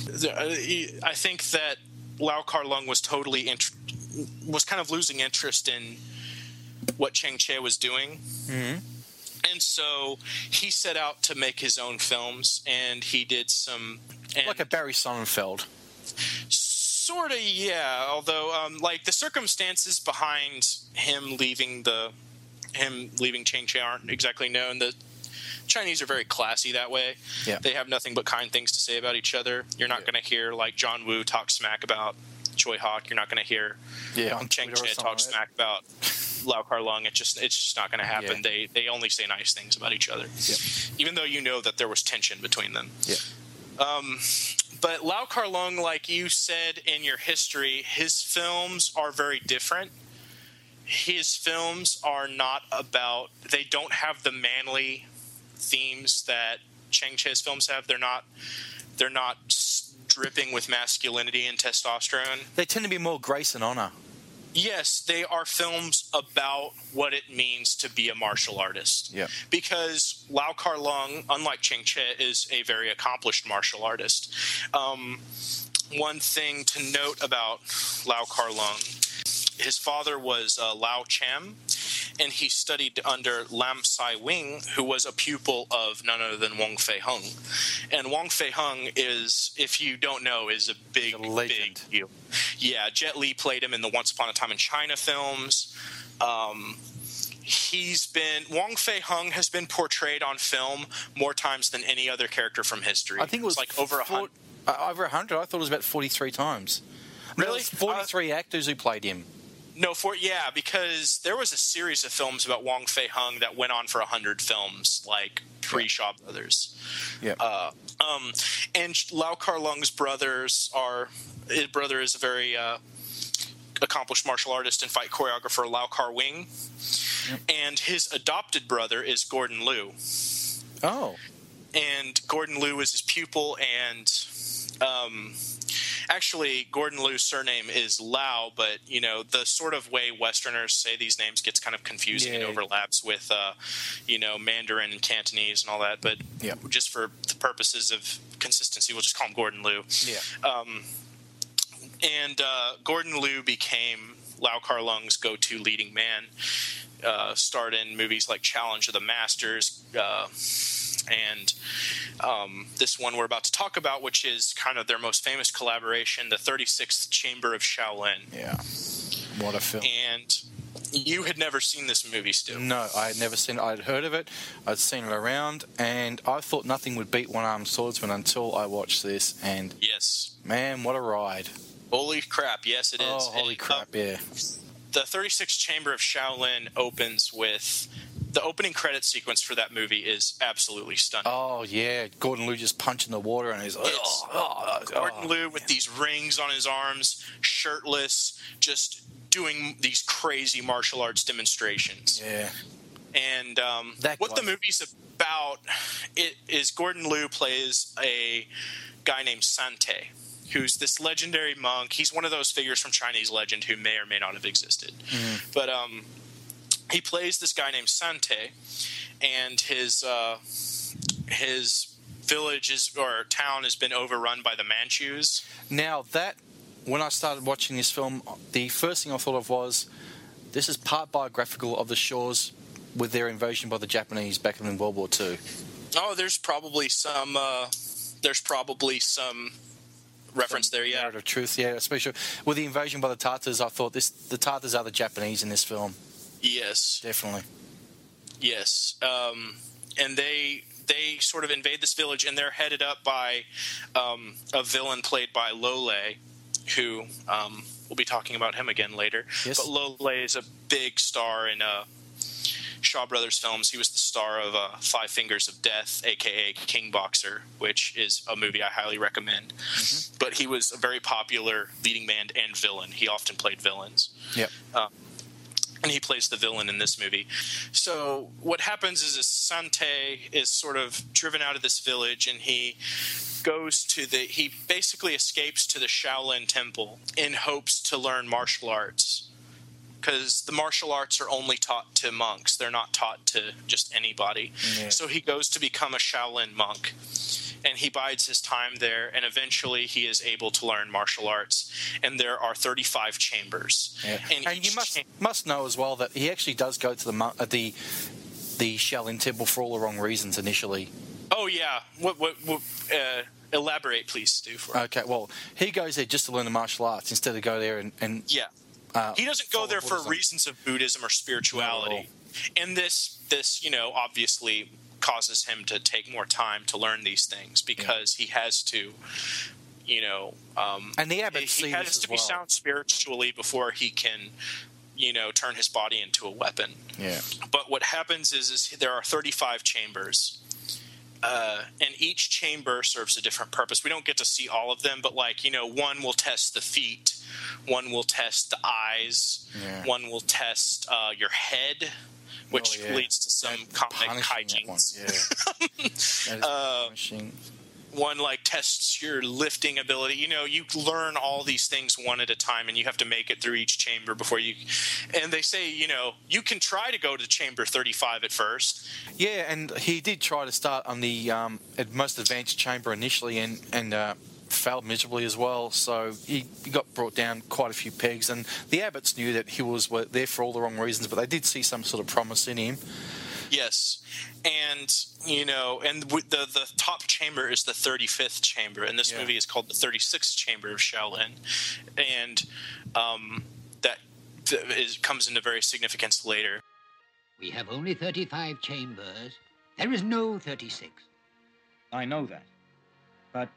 I think that Lau Kar-leung was totally int- was kind of losing interest in what Chang Che was doing. Mm-hmm. And so he set out to make his own films, and he did some... And like a Barry Sonnenfeld. Sort of, yeah. Although, um, like, the circumstances behind him leaving the him leaving Chang Che aren't exactly known. The Chinese are very classy that way. Yeah. They have nothing but kind things to say about each other. You're not yeah. going to hear, like, John Woo talk smack about Choi Hawk. You're not going to hear yeah, Chang Che talk like smack about Lau Kar-leung. It's just it's just not going to happen. Yeah. They they only say nice things about each other, yeah. even though you know that there was tension between them. Yeah. Um, but Lau Kar-leung, like you said in your history, his films are very different. His films are not about. They don't have the manly themes that Chang Che's films have. They're not. They're not dripping with masculinity and testosterone. They tend to be more grace and honor. Yes, they are films about what it means to be a martial artist. Yeah. Because Lau Kar-leung, unlike Chang Che, is a very accomplished martial artist. Um, one thing to note about Lau Kar-leung, his father was uh, Lao Chem, and he studied under Lam Sai Wing, who was a pupil of none other than Wong Fei-hung. And Wong Fei-hung is, if you don't know, is a big, a legend. big deal. Yeah, Jet Li played him in the Once Upon a Time in China films. Um, he's been Wong Fei-hung has been portrayed on film more times than any other character from history. I think it was it's like over a hundred. Uh, over a hundred. I thought it was about forty-three times. Really, forty-three uh, actors who played him. No, for yeah, because there was a series of films about Wong Fei-hung that went on for a hundred films, like pre-Shaw Brothers. Yeah. Uh, um, and Lau Kar-leung's brothers are his brother is a very uh, accomplished martial artist and fight choreographer, Lau Kar-wing, yep. and his adopted brother is Gordon Liu. Oh. And Gordon Liu is his pupil, and um, actually, Gordon Liu's surname is Lau, but, you know, the sort of way Westerners say these names gets kind of confusing yeah. and overlaps with, uh, you know, Mandarin and Cantonese and all that. But yeah. just for the purposes of consistency, we'll just call him Gordon Liu. Yeah. Um, and uh, Gordon Liu became Lau Kar-leung's go-to leading man, uh, starred in movies like Challenge of the Masters, uh, and um, this one we're about to talk about, which is kind of their most famous collaboration, the thirty-sixth Chamber of Shaolin. Yeah, what a film. And You had never seen this movie, Stu. No, I had never seen it. I'd heard of it. I'd seen it around, and I thought nothing would beat One-Armed Swordsman until I watched this. And yes, man, what a ride! Holy crap! Yes, it is. Oh, holy it, crap! uh, Yeah. The thirty-sixth Chamber of Shaolin opens with the opening credit sequence for that movie is absolutely stunning. Oh yeah, Gordon Liu just punching the water, and he's like, oh, oh, oh, Gordon oh. Liu with these rings on his arms, shirtless, just doing these crazy martial arts demonstrations. Yeah. And um, That what the guy. movie's about it is Gordon Liu plays a guy named Sante, who's this legendary monk. He's one of those figures from Chinese legend who may or may not have existed. Mm-hmm. But um, he plays this guy named Sante, and his uh, his village is or town has been overrun by the Manchus. Now that when I started watching this film, the first thing I thought of was this is part biographical of the Shaws with their invasion by the Japanese back in World War Two. Oh, there's probably some. Uh, there's probably some reference there. Yeah. Narrative truth, yeah. Especially with the invasion by the Tartars, I thought this the Tartars are the Japanese in this film. Yes. Definitely. Yes. Um, and they they sort of invade this village, and they're headed up by um, a villain played by Lole, who um, we'll be talking about him again later. Yes. But Lole is a big star in uh, Shaw Brothers films. He was the star of uh, Five Fingers of Death, a k a. King Boxer, which is a movie I highly recommend. Mm-hmm. But he was a very popular leading man and villain. He often played villains. Yep. Uh, and he plays the villain in this movie. So what happens is, is Sante is sort of driven out of this village, and he goes to the he basically escapes to the Shaolin Temple in hopes to learn martial arts, because the martial arts are only taught to monks. They're not taught to just anybody. Yeah. So he goes to become a Shaolin monk, and he bides his time there, and eventually he is able to learn martial arts. And there are thirty-five chambers. Yeah. And, And, each you must cham- must know as well that he actually does go to the mon- uh, the the Shaolin Temple for all the wrong reasons initially. Oh yeah. What? What? what uh, elaborate, please, Stu. For Okay, well, he goes there just to learn the martial arts instead of go there and, and yeah. uh, He doesn't go follow there for Buddhism. reasons of Buddhism or spirituality. And this, this, you know, obviously causes him to take more time to learn these things because he has to, you know, um, And the abbots he see has this to as be well. sound spiritually before he can, you know, turn his body into a weapon. Yeah. But what happens is, is there are thirty-five chambers. Uh, and each chamber serves a different purpose. We don't get to see all of them, but like, you know, one will test the feet, one will test the eyes, Yeah. one will test uh, your head, which Oh, yeah. leads to some And comic punishing that one, hijinks. Yeah. That is Uh, punishing. One like tests your lifting ability. You know, you learn all these things one at a time, and you have to make it through each chamber before you. And they say, you know, you can try to go to chamber thirty-five at first. Yeah, and he did try to start on the um, ad- most advanced chamber initially, and and uh, failed miserably as well. So he, he got brought down quite a few pegs, and the abbots knew that he was wa- there for all the wrong reasons, but they did see some sort of promise in him. Yes, and you know, and w- the the top chamber is the thirty-fifth chamber, and this Yeah. movie is called the thirty-sixth Chamber of Shaolin, and um, that th- is, comes into very significance later. We have only thirty-five chambers. There is no thirty-six. I know that. But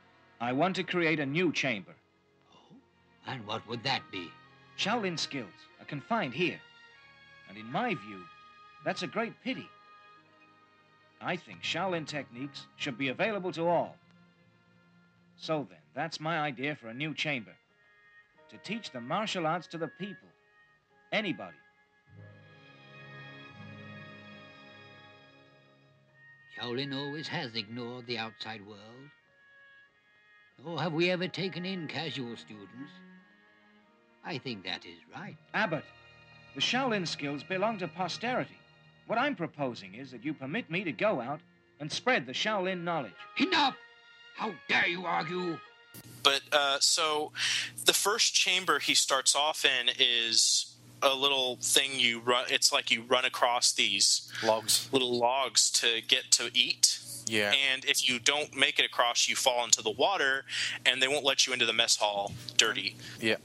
I want to create a new chamber. Oh? And what would that be? Shaolin skills are confined here. And in my view, that's a great pity. I think Shaolin techniques should be available to all. So then, that's my idea for a new chamber. To teach the martial arts to the people. Anybody. Shaolin always has ignored the outside world. Nor have we ever taken in casual students. I think that is right. Abbot, the Shaolin skills belong to posterity. What I'm proposing is that you permit me to go out and spread the Shaolin knowledge. Enough! How dare you argue? But uh, so the first chamber he starts off in is a little thing you run. It's like you run across these Logs. little logs to get to eat. Yeah. And if you don't make it across, you fall into the water, and they won't let you into the mess hall dirty. Yeah.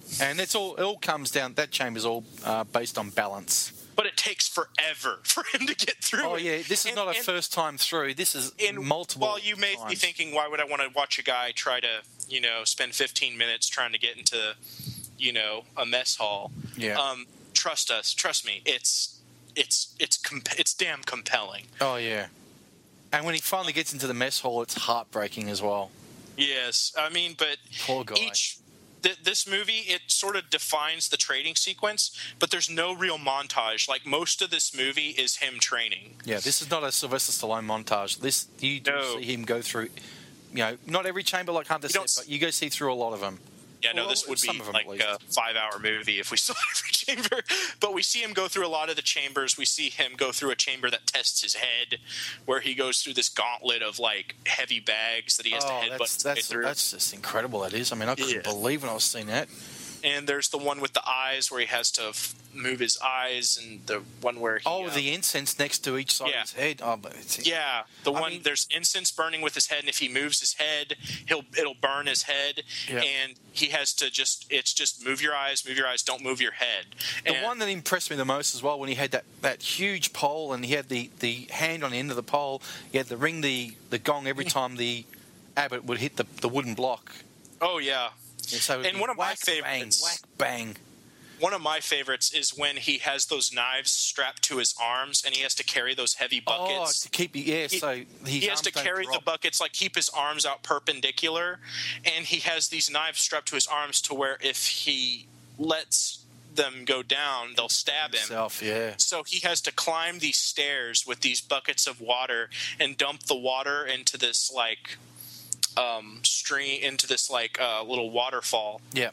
And it's all. It all comes down. That chamber's all uh, based on balance. But it takes forever for him to get through. Oh it. yeah, this is and, not a and, first time through. This is and multiple. Well, you may times. be thinking, why would I want to watch a guy try to, you know, spend fifteen minutes trying to get into, you know, a mess hall? Yeah. Um, trust us. Trust me. It's it's it's comp- it's damn compelling. Oh yeah. And when he finally gets into the mess hall, it's heartbreaking as well. Yes, I mean, but Poor guy. each. This movie, it sort of defines the training sequence, but there's no real montage. Like, most of this movie is him training. Yeah, this is not a Sylvester Stallone montage. This you do No. see him go through. You know, not every chamber like Hunter You said, don't- but you go see through a lot of them. Yeah, no, Well, this would be some of them, like at least. a five-hour movie if we saw every chamber. But we see him go through a lot of the chambers. We see him go through a chamber that tests his head, where he goes through this gauntlet of, like, heavy bags that he has oh, to headbutt that's his way that's, through. that's just incredible. That is. I mean, I couldn't Yeah. believe when I was seeing that. And there's the one with the eyes where he has to f- move his eyes, and the one where he... Oh, uh, the incense next to each side yeah. of his head. Oh, but it's, Yeah, the I one mean- there's incense burning with his head, and if he moves his head, he'll it'll burn his head, Yeah. and he has to just it's just move your eyes, move your eyes, don't move your head. The And- one that impressed me the most as well, when he had that, that huge pole and he had the, the hand on the end of the pole, he had to ring the, the gong every time the abbot would hit the, the wooden block. oh yeah, And, so it would And be one of my whack, favorites- Bang, whack, bang. one of my favorites is when he has those knives strapped to his arms, and he has to carry those heavy buckets. Oh, to keep you, yeah, He- so his he has arms to don't carry the drop. buckets, like keep his arms out perpendicular, and he has these knives strapped to his arms to where if he lets them go down, they'll stab him. himself, yeah. So he has to climb these stairs with these buckets of water and dump the water into this like um, stream, into this like uh, little waterfall. Yeah.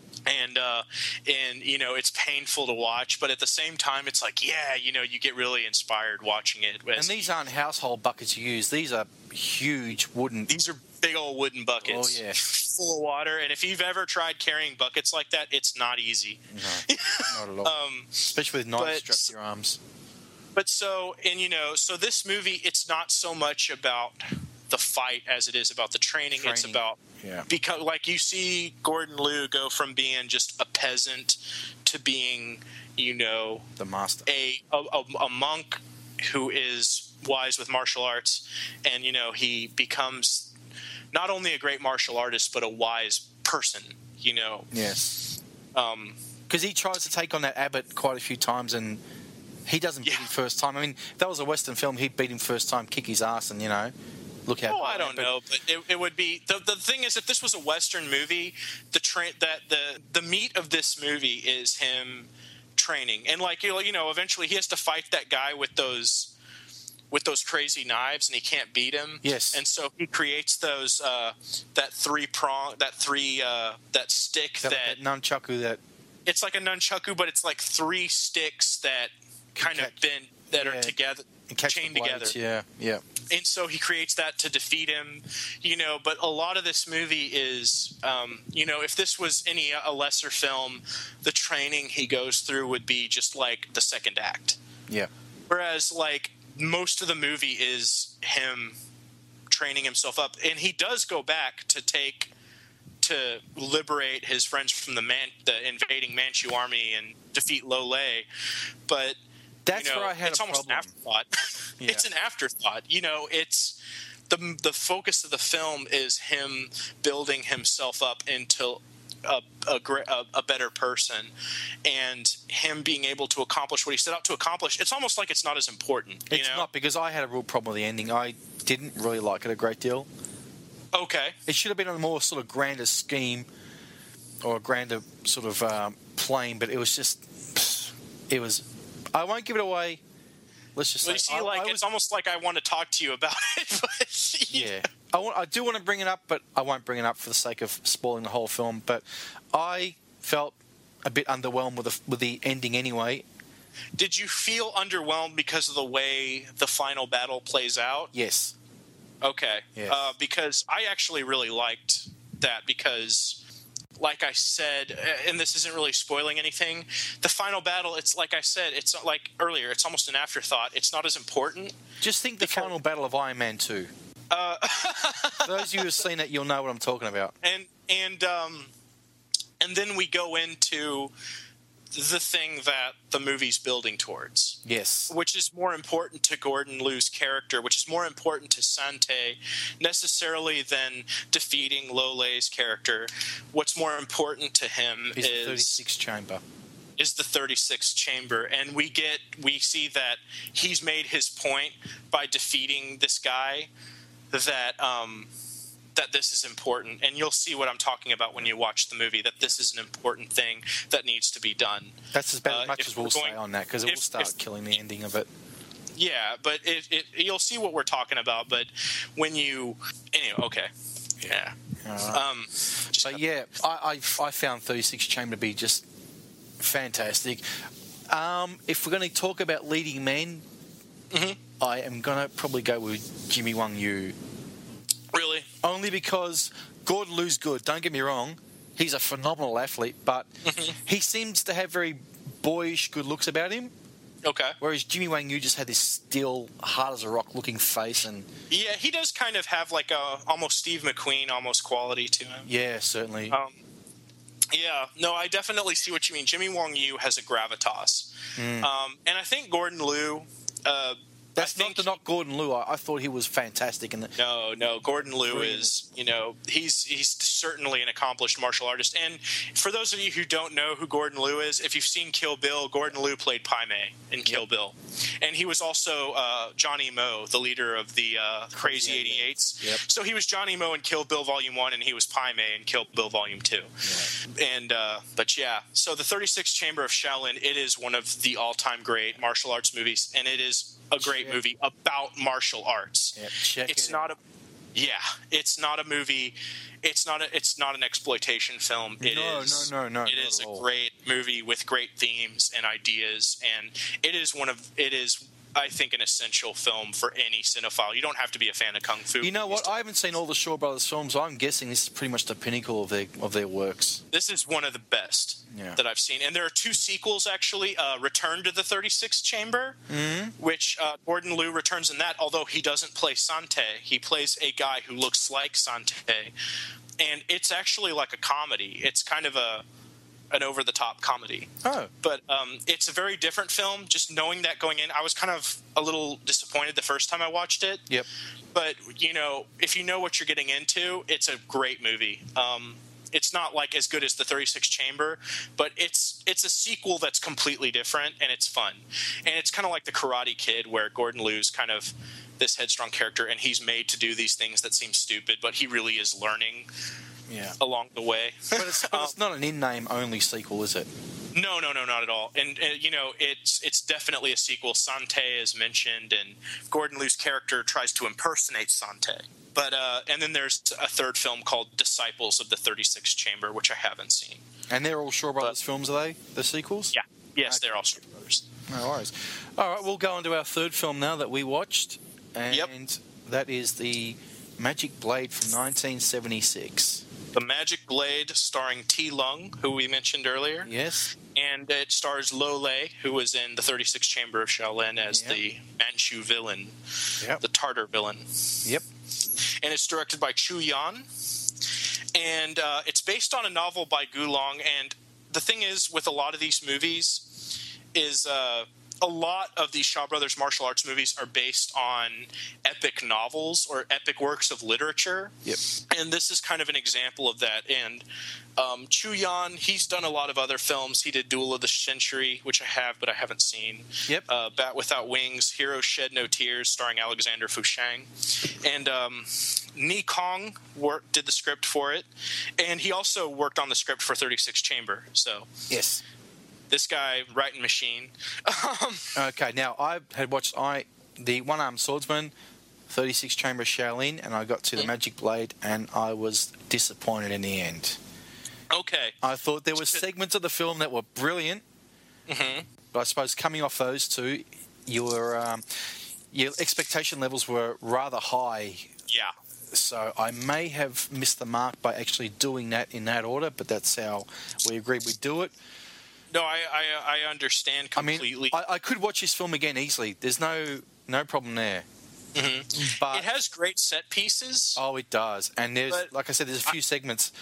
And uh, and you know it's painful to watch, but at the same time it's like, yeah, you know, you get really inspired watching it. And these aren't household buckets you use. These are huge wooden. These are big old wooden buckets, Oh, yeah. full of water. And if you've ever tried carrying buckets like that, it's not easy. No, not at all. Um, Especially with knives but- strapped to your arms. But so, and you know, so this movie, it's not so much about the fight as it is about the training. It's Training. about, Yeah. because like you see Gordon Liu go from being just a peasant to being, you know, The master. a a, a, a monk who is wise with martial arts, and you know he becomes not only a great martial artist but a wise person. You know, Yes. um, Because he tries to take on that abbot quite a few times and he doesn't beat Yeah. him first time. I mean, if that was a Western film, he'd beat him first time, kick his ass, and, you know, look how... oh, I don't but- know, but it, it would be the the thing is, if this was a Western movie, the tra- that the the meat of this movie is him training, and like you know, you know, eventually he has to fight that guy with those with those crazy knives, and he can't beat him. Yes. and so he creates those uh, that three prong, that three uh, that stick That, that, that nunchaku that... it's like a nunchaku, but it's like three sticks that kind of catch- bend that yeah, are together, and catch the chained blades. together. Yeah, yeah. And so he creates that to defeat him, you know. But a lot of this movie is, um, you know, if this was any a lesser film, the training he goes through would be just like the second act. Yeah. Whereas, like, most of the movie is him training himself up, and he does go back to take to liberate his friends from the man, the invading Manchu army and defeat Lole, but. That's you know, where I had it's a almost problem. an afterthought. Yeah. It's an afterthought. You know, it's the the focus of the film is him building himself up into a a, gre- a a better person, and him being able to accomplish what he set out to accomplish. It's almost like it's not as important. You It's know? not, because I had a real problem with the ending. I didn't really like it a great deal. Okay. It should have been a more sort of grander scheme or a grander sort of um, plane, but it was just... It was... I won't give it away. Let's just Well, you say... see, I, like I was, it's almost like I want to talk to you about it. But, yeah. I, want, I do want to bring it up, but I won't bring it up for the sake of spoiling the whole film. But I felt a bit underwhelmed with the, with the ending anyway. Did you feel underwhelmed because of the way the final battle plays out? Yes. Okay. Yes. Uh, because I actually really liked that because, like I said, and this isn't really spoiling anything, the final battle, it's like I said, it's not like earlier, it's almost an afterthought. It's not as important. Just think the Because- final battle of Iron Man two. Uh, For those of you who have seen it, you'll know what I'm talking about. and and um, and then we go into the thing that the movie's building towards. Yes. Which is more important to Gordon Liu's character, which is more important to Sante necessarily than defeating Lole's character. What's more important to him is, is the thirty-sixth chamber. Is the thirty-sixth chamber, and we get we see that he's made his point by defeating this guy that um that this is important, and you'll see what I'm talking about when you watch the movie, that this is an important thing that needs to be done. That's about uh, as much as we'll going, say on that, because it if, will start if, killing the ending of it. Yeah, but it, it, you'll see what we're talking about, but when you... Anyway, okay. Yeah. Right. Um, but yeah, I, I, I found thirty-sixth chamber to be just fantastic. Um, if we're going to talk about leading men, mm-hmm. I am going to probably go with Jimmy Wang Yu. Really? Only because Gordon Liu's good, don't get me wrong. He's a phenomenal athlete, but mm-hmm. he seems to have very boyish good looks about him. Okay. Whereas Jimmy Wang Yu just had this still, hard as a rock looking face. And yeah, he does kind of have like a almost Steve McQueen almost quality to him. Yeah, certainly. Um, yeah, no, I definitely see what you mean. Jimmy Wang Yu has a gravitas. Mm. Um, and I think Gordon Liu... Uh, That's I not to knock Gordon Liu. I, I thought he was fantastic. In the, no, no, Gordon Liu is, you know, he's he's certainly an accomplished martial artist. And for those of you who don't know who Gordon Liu is, if you've seen Kill Bill, Gordon Liu played Pai Mei in Kill yep. Bill. And he was also uh, Johnny Mo, the leader of the uh, Crazy eighty-eights. Yep. So he was Johnny Mo in Kill Bill Volume one, and he was Pai Mei in Kill Bill Volume two. Yep. And, uh, but yeah, so the thirty-sixth Chamber of Shaolin, it is one of the all-time great martial arts movies, and it is a great check. movie about martial arts. Yep, check it's it not out. a yeah, it's not a movie. It's not a it's not an exploitation film. It no, is no, no, no. It is a all. great movie with great themes and ideas, and it is one of it is I think an essential film for any cinephile. You don't have to be a fan of kung fu. You know what? I haven't seen all the Shaw Brothers films. I'm guessing this is pretty much the pinnacle of their of their works. This is one of the best yeah. that I've seen, and there are two sequels actually. Uh, Return to the thirty-sixth Chamber, mm-hmm. which uh, Gordon Liu returns in that. Although he doesn't play Sante, he plays a guy who looks like Sante, and it's actually like a comedy. It's kind of a an over-the-top comedy. Oh. But um, it's a very different film. Just knowing that going in, I was kind of a little disappointed the first time I watched it. Yep. But, you know, if you know what you're getting into, it's a great movie. Um, it's not, like, as good as The thirty-sixth Chamber, but it's it's a sequel that's completely different, and it's fun. And it's kind of like The Karate Kid, where Gordon Liu's kind of this headstrong character, and he's made to do these things that seem stupid, but he really is learning yeah. along the way. But it's, but it's not an in-name only sequel, is it? No, no, no, not at all. And, and you know, it's it's definitely a sequel. Sante is mentioned, and Gordon Liu's character tries to impersonate Sante. But uh, and then there's a third film called Disciples of the thirty-sixth Chamber, which I haven't seen. And they're all Shaw Brothers but, films, are they? The sequels? Yeah. Yes, okay. They're all Shaw Brothers. No worries. All right, we'll go on to our third film now that we watched, and yep. that is The Magic Blade from nineteen seventy-six. The Magic Blade, starring T. Lung, who we mentioned earlier. Yes. And it stars Lo Lei, who was in the thirty-sixth Chamber of Shaolin as yep. the Manchu villain, yep. the Tartar villain. Yep. And it's directed by Chu Yan. And uh, it's based on a novel by Gu Long. And the thing is, with a lot of these movies, is uh, a lot of these Shaw Brothers martial arts movies are based on epic novels or epic works of literature. Yep. And this is kind of an example of that. And um, Chu Yan, he's done a lot of other films. He did Duel of the Century, which I have, but I haven't seen. Yep. Uh, Bat Without Wings, Heroes Shed No Tears, starring Alexander Fushang. And um, Ni Kong worked, did the script for it. And he also worked on the script for thirty-sixth Chamber. So yes. This guy, writing machine. um, okay, now I had watched I the One-Armed Swordsman, thirty-sixth Chamber of Shaolin, and I got to the mm-hmm. Magic Blade, and I was disappointed in the end. Okay. I thought there were segments of the film that were brilliant, mm-hmm. but I suppose coming off those two, your um, your expectation levels were rather high. Yeah. So I may have missed the mark by actually doing that in that order, but that's how we agreed we'd do it. No, I, I I understand completely. I mean, I, I could watch this film again easily. There's no no problem there. Mm-hmm. But it has great set pieces. Oh, it does. And there's, but like I said, there's a few I, segments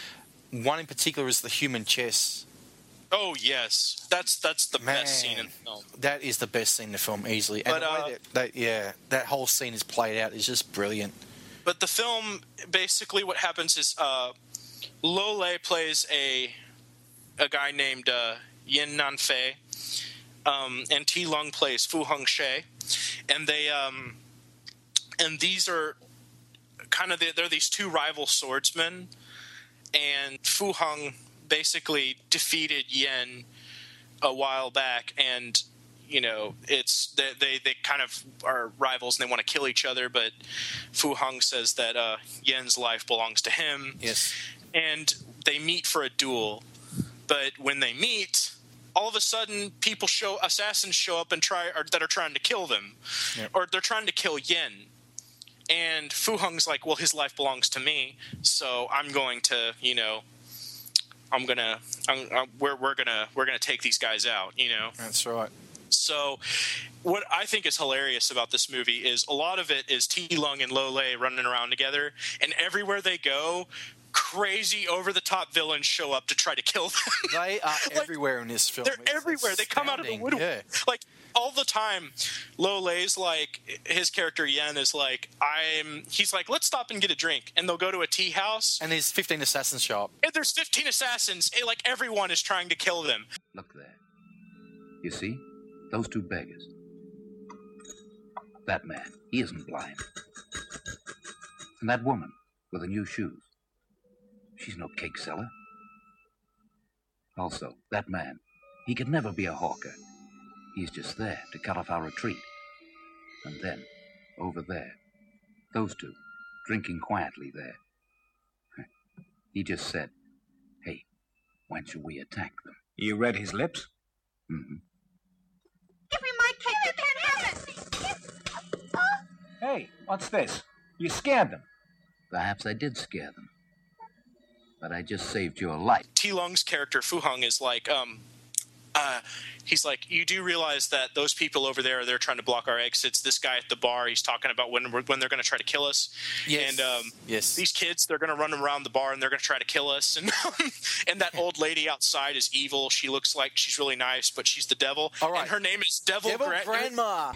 one in particular is the human chess. Oh yes, that's that's the Man, best scene in the film. That is the best scene in the film easily. And But, the way uh, that, that, yeah, that whole scene is played out is just brilliant. But the film, basically, what happens is uh, Lo Lei plays a a guy named uh, Yin Nanfei, um, and T Lung plays Fu Hong She, and they um, and these are kind of the, they're these two rival swordsmen, and Fu Hong basically defeated Yin a while back, and you know it's they, they they kind of are rivals and they want to kill each other, but Fu Hong says that uh, Yin's life belongs to him. Yes. And they meet for a duel, but when they meet, all of a sudden people show assassins show up and try or, that are trying to kill them, Yep. or they're trying to kill Yin. And Fu Hong's like, well, his life belongs to me, so I'm going to, you know, I'm gonna, I'm, I'm, we're we're gonna we're gonna take these guys out, you know. That's right. So, what I think is hilarious about this movie is a lot of it is T Lung and Lo Lei running around together, and everywhere they go, crazy over-the-top villains show up to try to kill them. They are Like, everywhere in this film. They're It's everywhere. They come out of the astounding. woodwork. Yeah. Like, all the time, Lo Lei's like, his character Yen is like, I'm, he's like, let's stop and get a drink. And they'll go to a tea house, And there's fifteen assassins show up. and there's fifteen assassins. And, like, everyone is trying to kill them. Look there. You see? Those two beggars. That man, he isn't blind. And that woman with the new shoes. She's no cake seller. Also, that man, he could never be a hawker. He's just there to cut off our retreat. And then, over there, those two, drinking quietly there. He just said, hey, when should we attack them? You read his lips? Mm-hmm. Give me my cake. You can't have it. Hey, what's this? You scared them. Perhaps I did scare them. But I just saved your life. T Lung's character Fu Hong is like, um, uh, he's like, you do realize that those people over there, they're trying to block our exits. This guy at the bar, he's talking about when we're, when they're going to try to kill us. Yes. And um, Yes. these kids, they're going to run around the bar and they're going to try to kill us. And and that old lady outside is evil. She looks like she's really nice, but she's the devil. All right. And her name is Devil, Devil Gra- Grandma.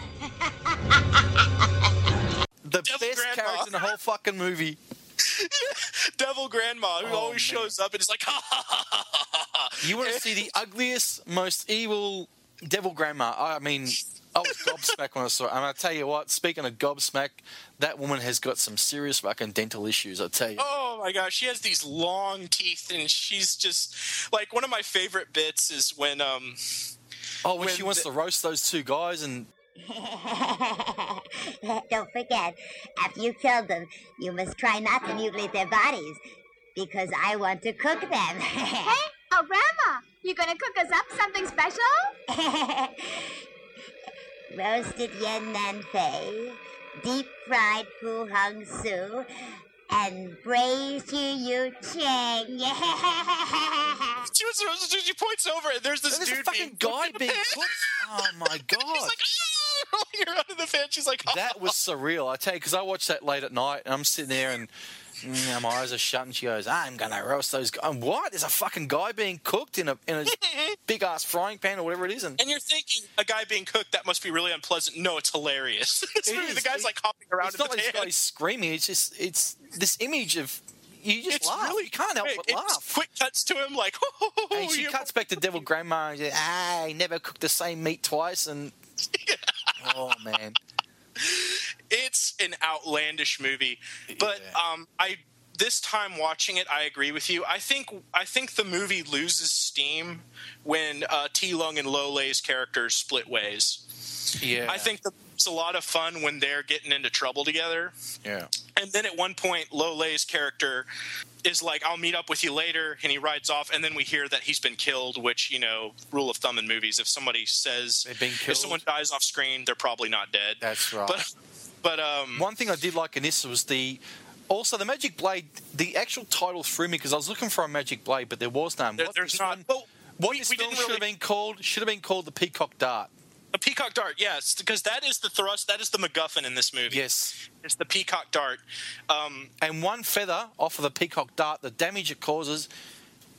The Devil best Grandma. character in the whole fucking movie. Devil Grandma, who Oh, always man. shows up and is like, ha ha ha ha ha ha. You want to see the ugliest, most evil Devil Grandma. I mean, I was gobsmacked when I saw it. And I tell you what, speaking of gobsmack, that woman has got some serious fucking dental issues, I tell you. Oh my gosh, she has these long teeth, and she's just like one of my favorite bits is when um Oh, when when she wants the- to roast those two guys and... Don't forget, after you kill them, you must try not to mutilate their bodies, because I want to cook them. Hey, oh, Grandma, you gonna cook us up something special? Roasted yen nan fei, deep fried fu hung su, and braised yu yu cheng. she, was, she points over and there's this And there's dude a fucking being guy cooked in a being pan. cooked. Oh, my God. He's like, oh, you're under the fan. She's like, oh. That was surreal, I tell you, because I watched that late at night, and I'm sitting there, and mm, my eyes are shut, and she goes, I'm going to roast those guys. And what? There's a fucking guy being cooked in a in a big-ass frying pan or whatever it is. And And you're thinking a guy being cooked, that must be really unpleasant. No, it's hilarious. This It movie, is. the guy's It- like hopping around it's in not the like this pan. guy's screaming. It's just, it's this image of, you just It's laugh. really You can't help quick. but It's laugh. quick cuts to him like, oh, And she you- cuts back to Devil Grandma and says, ah, he never cooked the same meat twice. And, oh, man. It's an outlandish movie, but Yeah. um, I this time watching it, I agree with you. I think I think the movie loses steam when uh, T Lung and Lo Lei's characters split ways. Yeah. I think that it's a lot of fun when they're getting into trouble together. Yeah. And then at one point, Lo Lei's character is like, I'll meet up with you later, and he rides off, and then we hear that he's been killed, which, you know, rule of thumb in movies, if somebody says, They've been if killed. someone dies off screen, they're probably not dead. That's right. But, but um, One thing I did like in this was the... Also, the Magic Blade, the actual title threw me because I was looking for a Magic Blade, but there was none. there, What there's this not... one- Well, What we, this we film didn't should really... have been called should have been called the Peacock Dart. A peacock dart, yes, because that is the thrust, that is the MacGuffin in this movie. Yes. It's the peacock dart. Um, And one feather off of the Peacock Dart, the damage it causes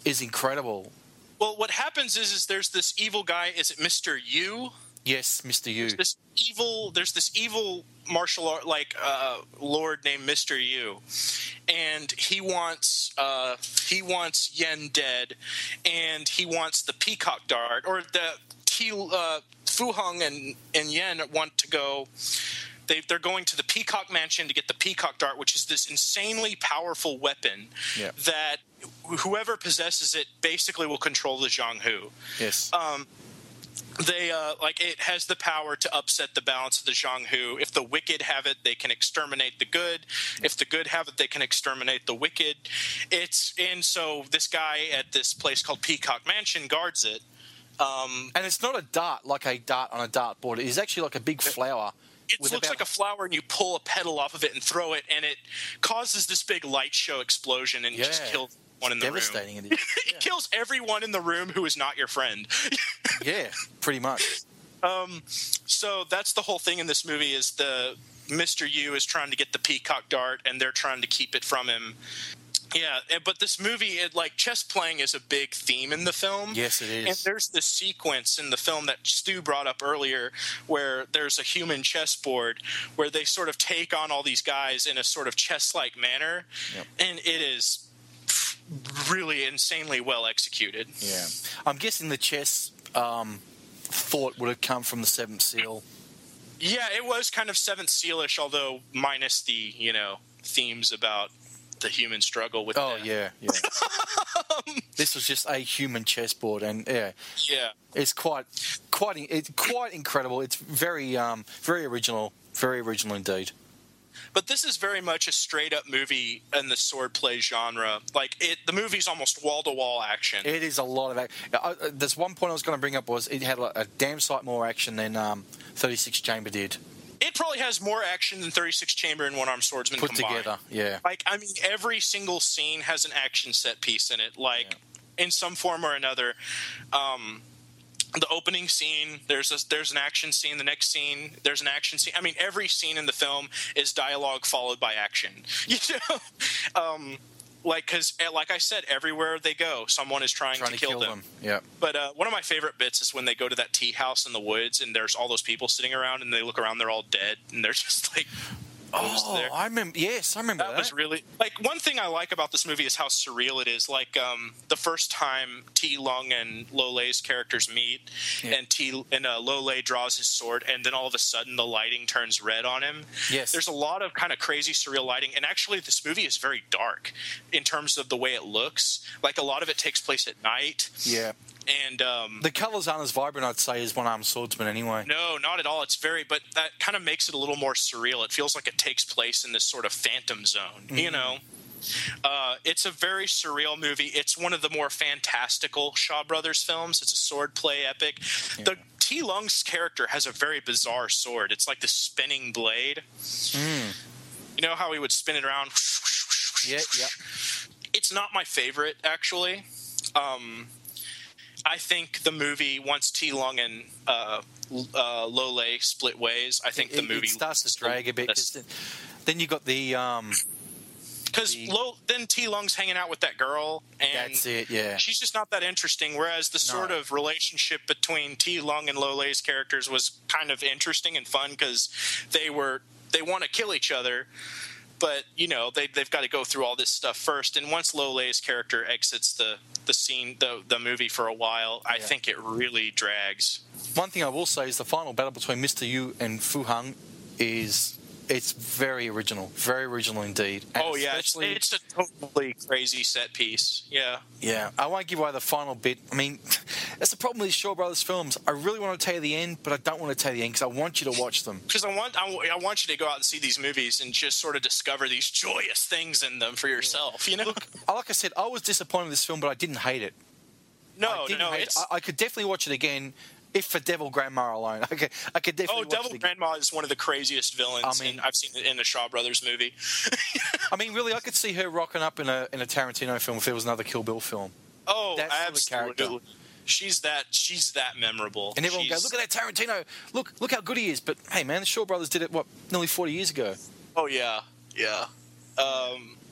is incredible. Well, what happens is, is there's this evil guy. Is it Mister Yu? Yes, Mister Yu. There's this evil. There's this evil martial art like uh, lord named Mister Yu, and he wants uh, he wants Yen dead, and he wants the peacock dart, or the T, uh, Fu Hong and and Yen want to go. They, they're going to the Peacock Mansion to get the Peacock Dart, which is this insanely powerful weapon yeah. that whoever possesses it basically will control the Zhang Hu. Yes. Um, they uh, like it has the power to upset the balance of the Zhang Hu. If the wicked have it, they can exterminate the good. If the good have it, they can exterminate the wicked. It's and so this guy at this place called Peacock Mansion guards it. Um, and it's not a dart like a dart on a dartboard. It is actually like a big flower. It looks about... like a flower, and you pull a petal off of it and throw it, and it causes this big light show explosion and yeah. just kills one in the Devastating room. It is. it Yeah. kills everyone in the room who is not your friend. Yeah, pretty much. Um, so that's the whole thing in this movie is the Mister Yu is trying to get the Peacock Dart, and they're trying to keep it from him. Yeah, but this movie, it, like, chess playing is a big theme in the film. Yes, it is. And there's this sequence in the film that Stu brought up earlier where there's a human chessboard where they sort of take on all these guys in a sort of chess-like manner. Yep. And it is really insanely well executed. Yeah. I'm guessing the chess um, thought would have come from the Seventh Seal. Yeah, it was kind of Seventh Seal-ish, although minus the, you know, themes about the human struggle with oh death. yeah yeah this was just a human chessboard, and yeah yeah it's quite quite it's quite incredible. It's very um very original very original indeed. But this is very much a straight up movie in the swordplay genre. Like it the movie's almost wall to wall action. It is a lot of action. Uh, there's one point I was going to bring up was it had a, a damn sight more action than um thirty-six Chamber did. It probably has more action than thirty-six Chamber and One Armed Swordsman put combined. together. Yeah, like I mean, every single scene has an action set piece in it, like yeah. in some form or another. Um, the opening scene, there's a, there's an action scene. The next scene, there's an action scene. I mean, every scene in the film is dialogue followed by action. You know, um, like because like I said, everywhere they go, someone is trying, trying to, to kill, kill them. them. Yeah. But uh, one of my favorite bits is when they go to that tea house in the woods, and there's all those people sitting around, and they look around, they're all dead, and they're just like. Oh, there. I remember. Yes, I remember that. That was really like one thing I like about this movie is how surreal it is. Like um, the first time T Lung and Lo Lei's characters meet, yeah. and T and uh, Lo Lei draws his sword, and then all of a sudden the lighting turns red on him. Yes, there's a lot of kind of crazy surreal lighting, and actually this movie is very dark in terms of the way it looks. Like a lot of it takes place at night. Yeah. And um, the colours aren't as vibrant, I'd say, as One Armed Swordsman anyway. No, not at all. It's very, but that kind of makes it a little more surreal. It feels like it takes place in this sort of phantom zone, mm-hmm. you know? Uh, it's a very surreal movie. It's one of the more fantastical Shaw Brothers films. It's a swordplay epic. Yeah. The T. Lung's character has a very bizarre sword. It's like this spinning blade. Mm. You know how he would spin it around? Yeah, yeah. It's not my favorite, actually. Um... I think the movie, once T. Lung and uh, uh, Lo Lei split ways, I think it, the movie it starts to drag a bit. Then, then you got the um, because the... then T. Lung's hanging out with that girl, and that's it. Yeah, she's just not that interesting. Whereas the no. sort of relationship between T. Lung and Lo Lei's characters was kind of interesting and fun because they were they want to kill each other. But, you know, they, they've got to go through all this stuff first. And once Lo Lei's character exits the, the scene, the, the movie for a while, I yeah. think it really drags. One thing I will say is the final battle between Mister Yu and Fu Hong is... It's very original, very original indeed. And oh, yeah, it's, it's a totally crazy set piece, yeah. Yeah, I won't give away the final bit. I mean, that's the problem with these Shaw Brothers films. I really want to tell you the end, but I don't want to tell you the end because I want you to watch them. Because I want, I, I want you to go out and see these movies and just sort of discover these joyous things in them for yourself, you know? Look, like I said, I was disappointed with this film, but I didn't hate it. No, I no, hate it's... it. I, I could definitely watch it again. If for Devil Grandma alone, I could, I could definitely oh, watch Devil it again. Grandma is one of the craziest villains I mean, in, I've seen in a Shaw Brothers movie. I mean, really, I could see her rocking up in a in a Tarantino film if there was another Kill Bill film. Oh, That's absolutely. She's that she's that memorable. And everyone she's... goes, look at that Tarantino. Look, look how good he is. But hey, man, the Shaw Brothers did it what nearly forty years ago. Oh yeah, yeah. Um,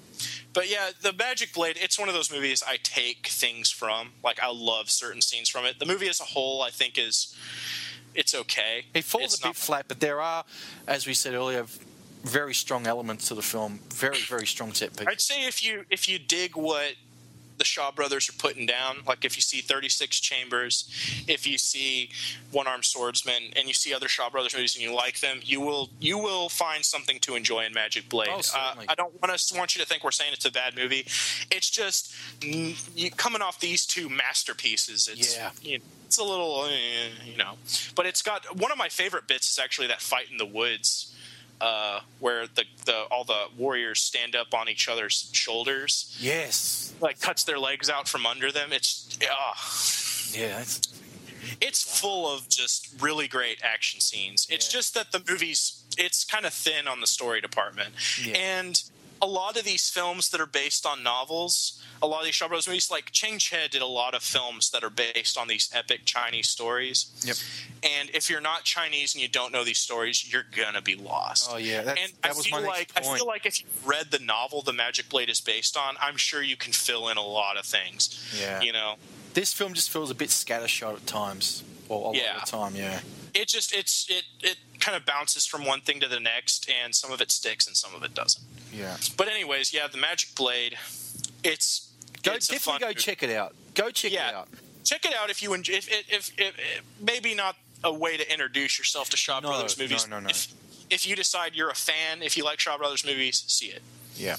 But yeah, the Magic Blade, it's one of those movies I take things from. Like, I love certain scenes from it. The movie as a whole, I think, is it's okay. It falls it's a bit not... flat, but there are, as we said earlier, very strong elements to the film. Very, very strong set pieces. I'd say if you if you dig what the Shaw Brothers are putting down, like if you see thirty-six Chambers, if you see One-Armed Swordsman, and you see other Shaw Brothers movies and you like them, you will you will find something to enjoy in Magic Blade. Oh, uh, I don't want us want you to think we're saying it's a bad movie. It's just you, coming off these two masterpieces. It's, yeah, you know, it's a little, eh, you know, but it's got one of my favorite bits is actually that fight in the woods. Uh, where the, the all the warriors stand up on each other's shoulders. Yes. Like cuts their legs out from under them. It's uh, yeah, it's, it's full of just really great action scenes. It's yeah. just that the movie's it's kind of thin on the story department. Yeah. And a lot of these films that are based on novels, a lot of these Shaw Brothers movies, like Chang Che did a lot of films that are based on these epic Chinese stories. Yep. And if you're not Chinese and you don't know these stories, you're gonna be lost. Oh yeah, that's, and that I was feel my next like point. I feel like if you've read the novel the Magic Blade is based on, I'm sure you can fill in a lot of things. Yeah. You know, this film just feels a bit scattershot at times, or a yeah. lot of the time. Yeah. It just it's it it kind of bounces from one thing to the next, and some of it sticks and some of it doesn't. Yeah. But anyways, yeah, the Magic Blade. It's go it's definitely go movie. check it out. Go check yeah, it out. Check it out if you enjoy. If, if, if, if, if maybe not a way to introduce yourself to Shaw no, Brothers movies. No, no, no. If, if you decide you're a fan, if you like Shaw Brothers movies, see it. Yeah.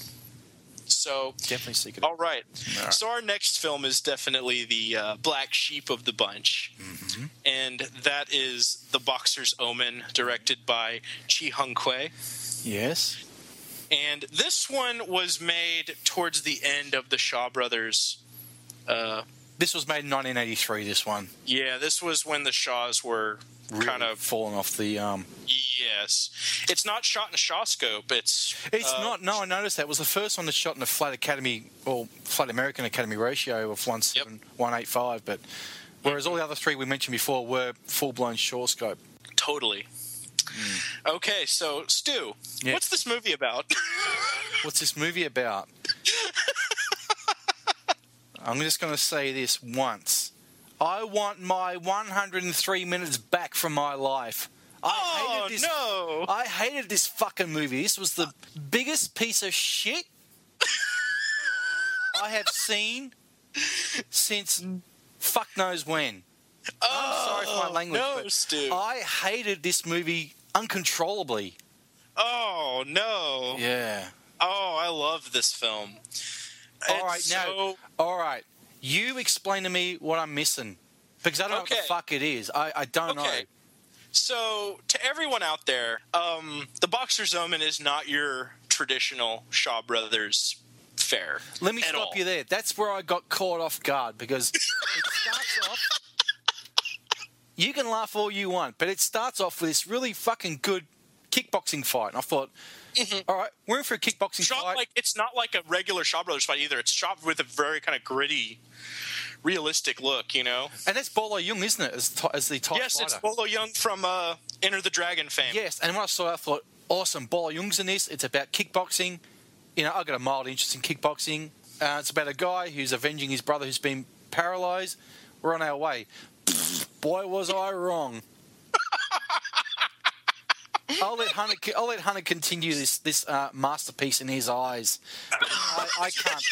So definitely seek it. All right. All right. So our next film is definitely the uh, black sheep of the bunch, mm-hmm. and that is The Boxer's Omen, directed by Chi Hung Kwai. Yes. And this one was made towards the end of the Shaw Brothers. Uh, this was made in nineteen eighty-three. This one. Yeah, this was when the Shaws were really kind of falling off the. Um... Yes, it's not shot in a Shawscope. It's it's uh, not. No, I noticed that it was the first one that's shot in a flat Academy or flat American Academy ratio of one seven one eight five. But whereas all the other three we mentioned before were full blown Shawscope. Totally. Mm. Okay, so Stu, yeah. What's this movie about? What's this movie about? I'm just going to say this once. I want my one hundred three minutes back from my life. I oh, hated this, no. I hated this fucking movie. This was the biggest piece of shit I have seen since fuck knows when. Oh, I'm sorry for my language, no, but Stu. I hated this movie uncontrollably. Oh, no. Yeah. Oh, I love this film. All right, it's now, so... all right. You explain to me what I'm missing, because I don't okay. know what the fuck it is. I, I don't okay. know. So, to everyone out there, um, The Boxer's Omen is not your traditional Shaw Brothers fare. Let me at stop all. you there. That's where I got caught off guard, because it starts off... You can laugh all you want, but it starts off with this really fucking good kickboxing fight. And I thought, mm-hmm. all right, we're in for a kickboxing shot fight. Like, it's not like a regular Shaw Brothers fight either. It's shot with a very kind of gritty, realistic look, you know? And that's Bolo Young, isn't it, as, as the top yes, fighter? Yes, it's Bolo Young from uh, Enter the Dragon fame. Yes, and when I saw it, I thought, awesome, Bolo Young's in this. It's about kickboxing. You know, I've got a mild interest in kickboxing. Uh, it's about a guy who's avenging his brother who's been paralysed. We're on our way. Boy, was I wrong. I'll let Hunter. I'll let Hunter continue this this uh, masterpiece in his eyes. I, I can't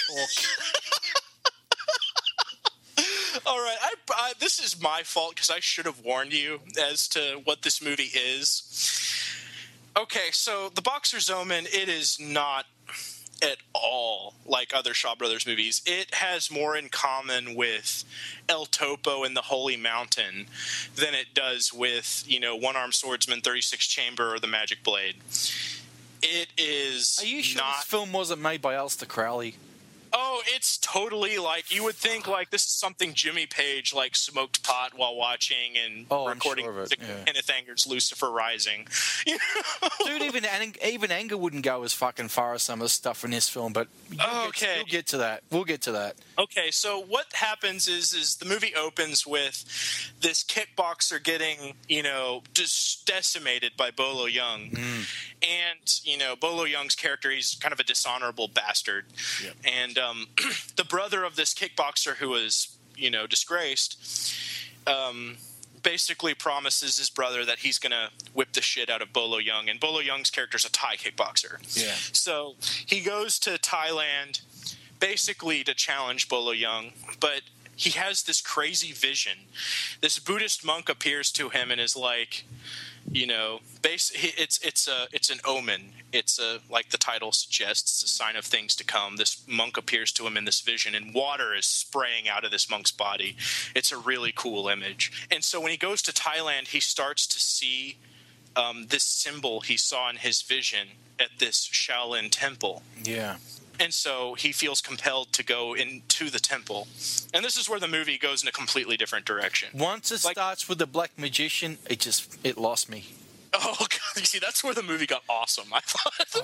talk. All right, I, I, this is my fault because I should have warned you as to what this movie is. Okay, so The Boxer's Omen, it is not at all like other Shaw Brothers movies. It has more in common with El Topo and the Holy Mountain than it does with, you know, One-Armed Swordsman, thirty-six Chamber, or The Magic Blade. It is Are you sure not... this film wasn't made by Aleister Crowley? Oh, it's totally like you would think like this is something Jimmy Page like smoked pot while watching and oh, recording I'm sure of it, yeah. Kenneth Anger's Lucifer Rising. You know? Dude, even even Anger wouldn't go as fucking far as some of the stuff in this film, but we'll, oh, get, okay. we'll get to that. We'll get to that. Okay, so what happens is is the movie opens with this kickboxer getting, you know, just decimated by Bolo Young. Mm. And, you know, Bolo Young's character, he's kind of a dishonorable bastard. Yep. And um, the brother of this kickboxer who was, you know, disgraced, um, basically promises his brother that he's going to whip the shit out of Bolo Young. And Bolo Young's character's a Thai kickboxer. Yeah. So he goes to Thailand basically to challenge Bolo Young, but he has this crazy vision. This Buddhist monk appears to him and is like, you know, base, it's it's a it's an omen. It's a, like the title suggests, it's a sign of things to come. This monk appears to him in this vision, and water is spraying out of this monk's body. It's a really cool image. And so when he goes to Thailand, he starts to see um, this symbol he saw in his vision at this Shaolin temple. Yeah. And so he feels compelled to go into the temple. And this is where the movie goes in a completely different direction. Once it like, starts with the black magician, it just, it lost me. Oh, God. You see, that's where the movie got awesome, I thought.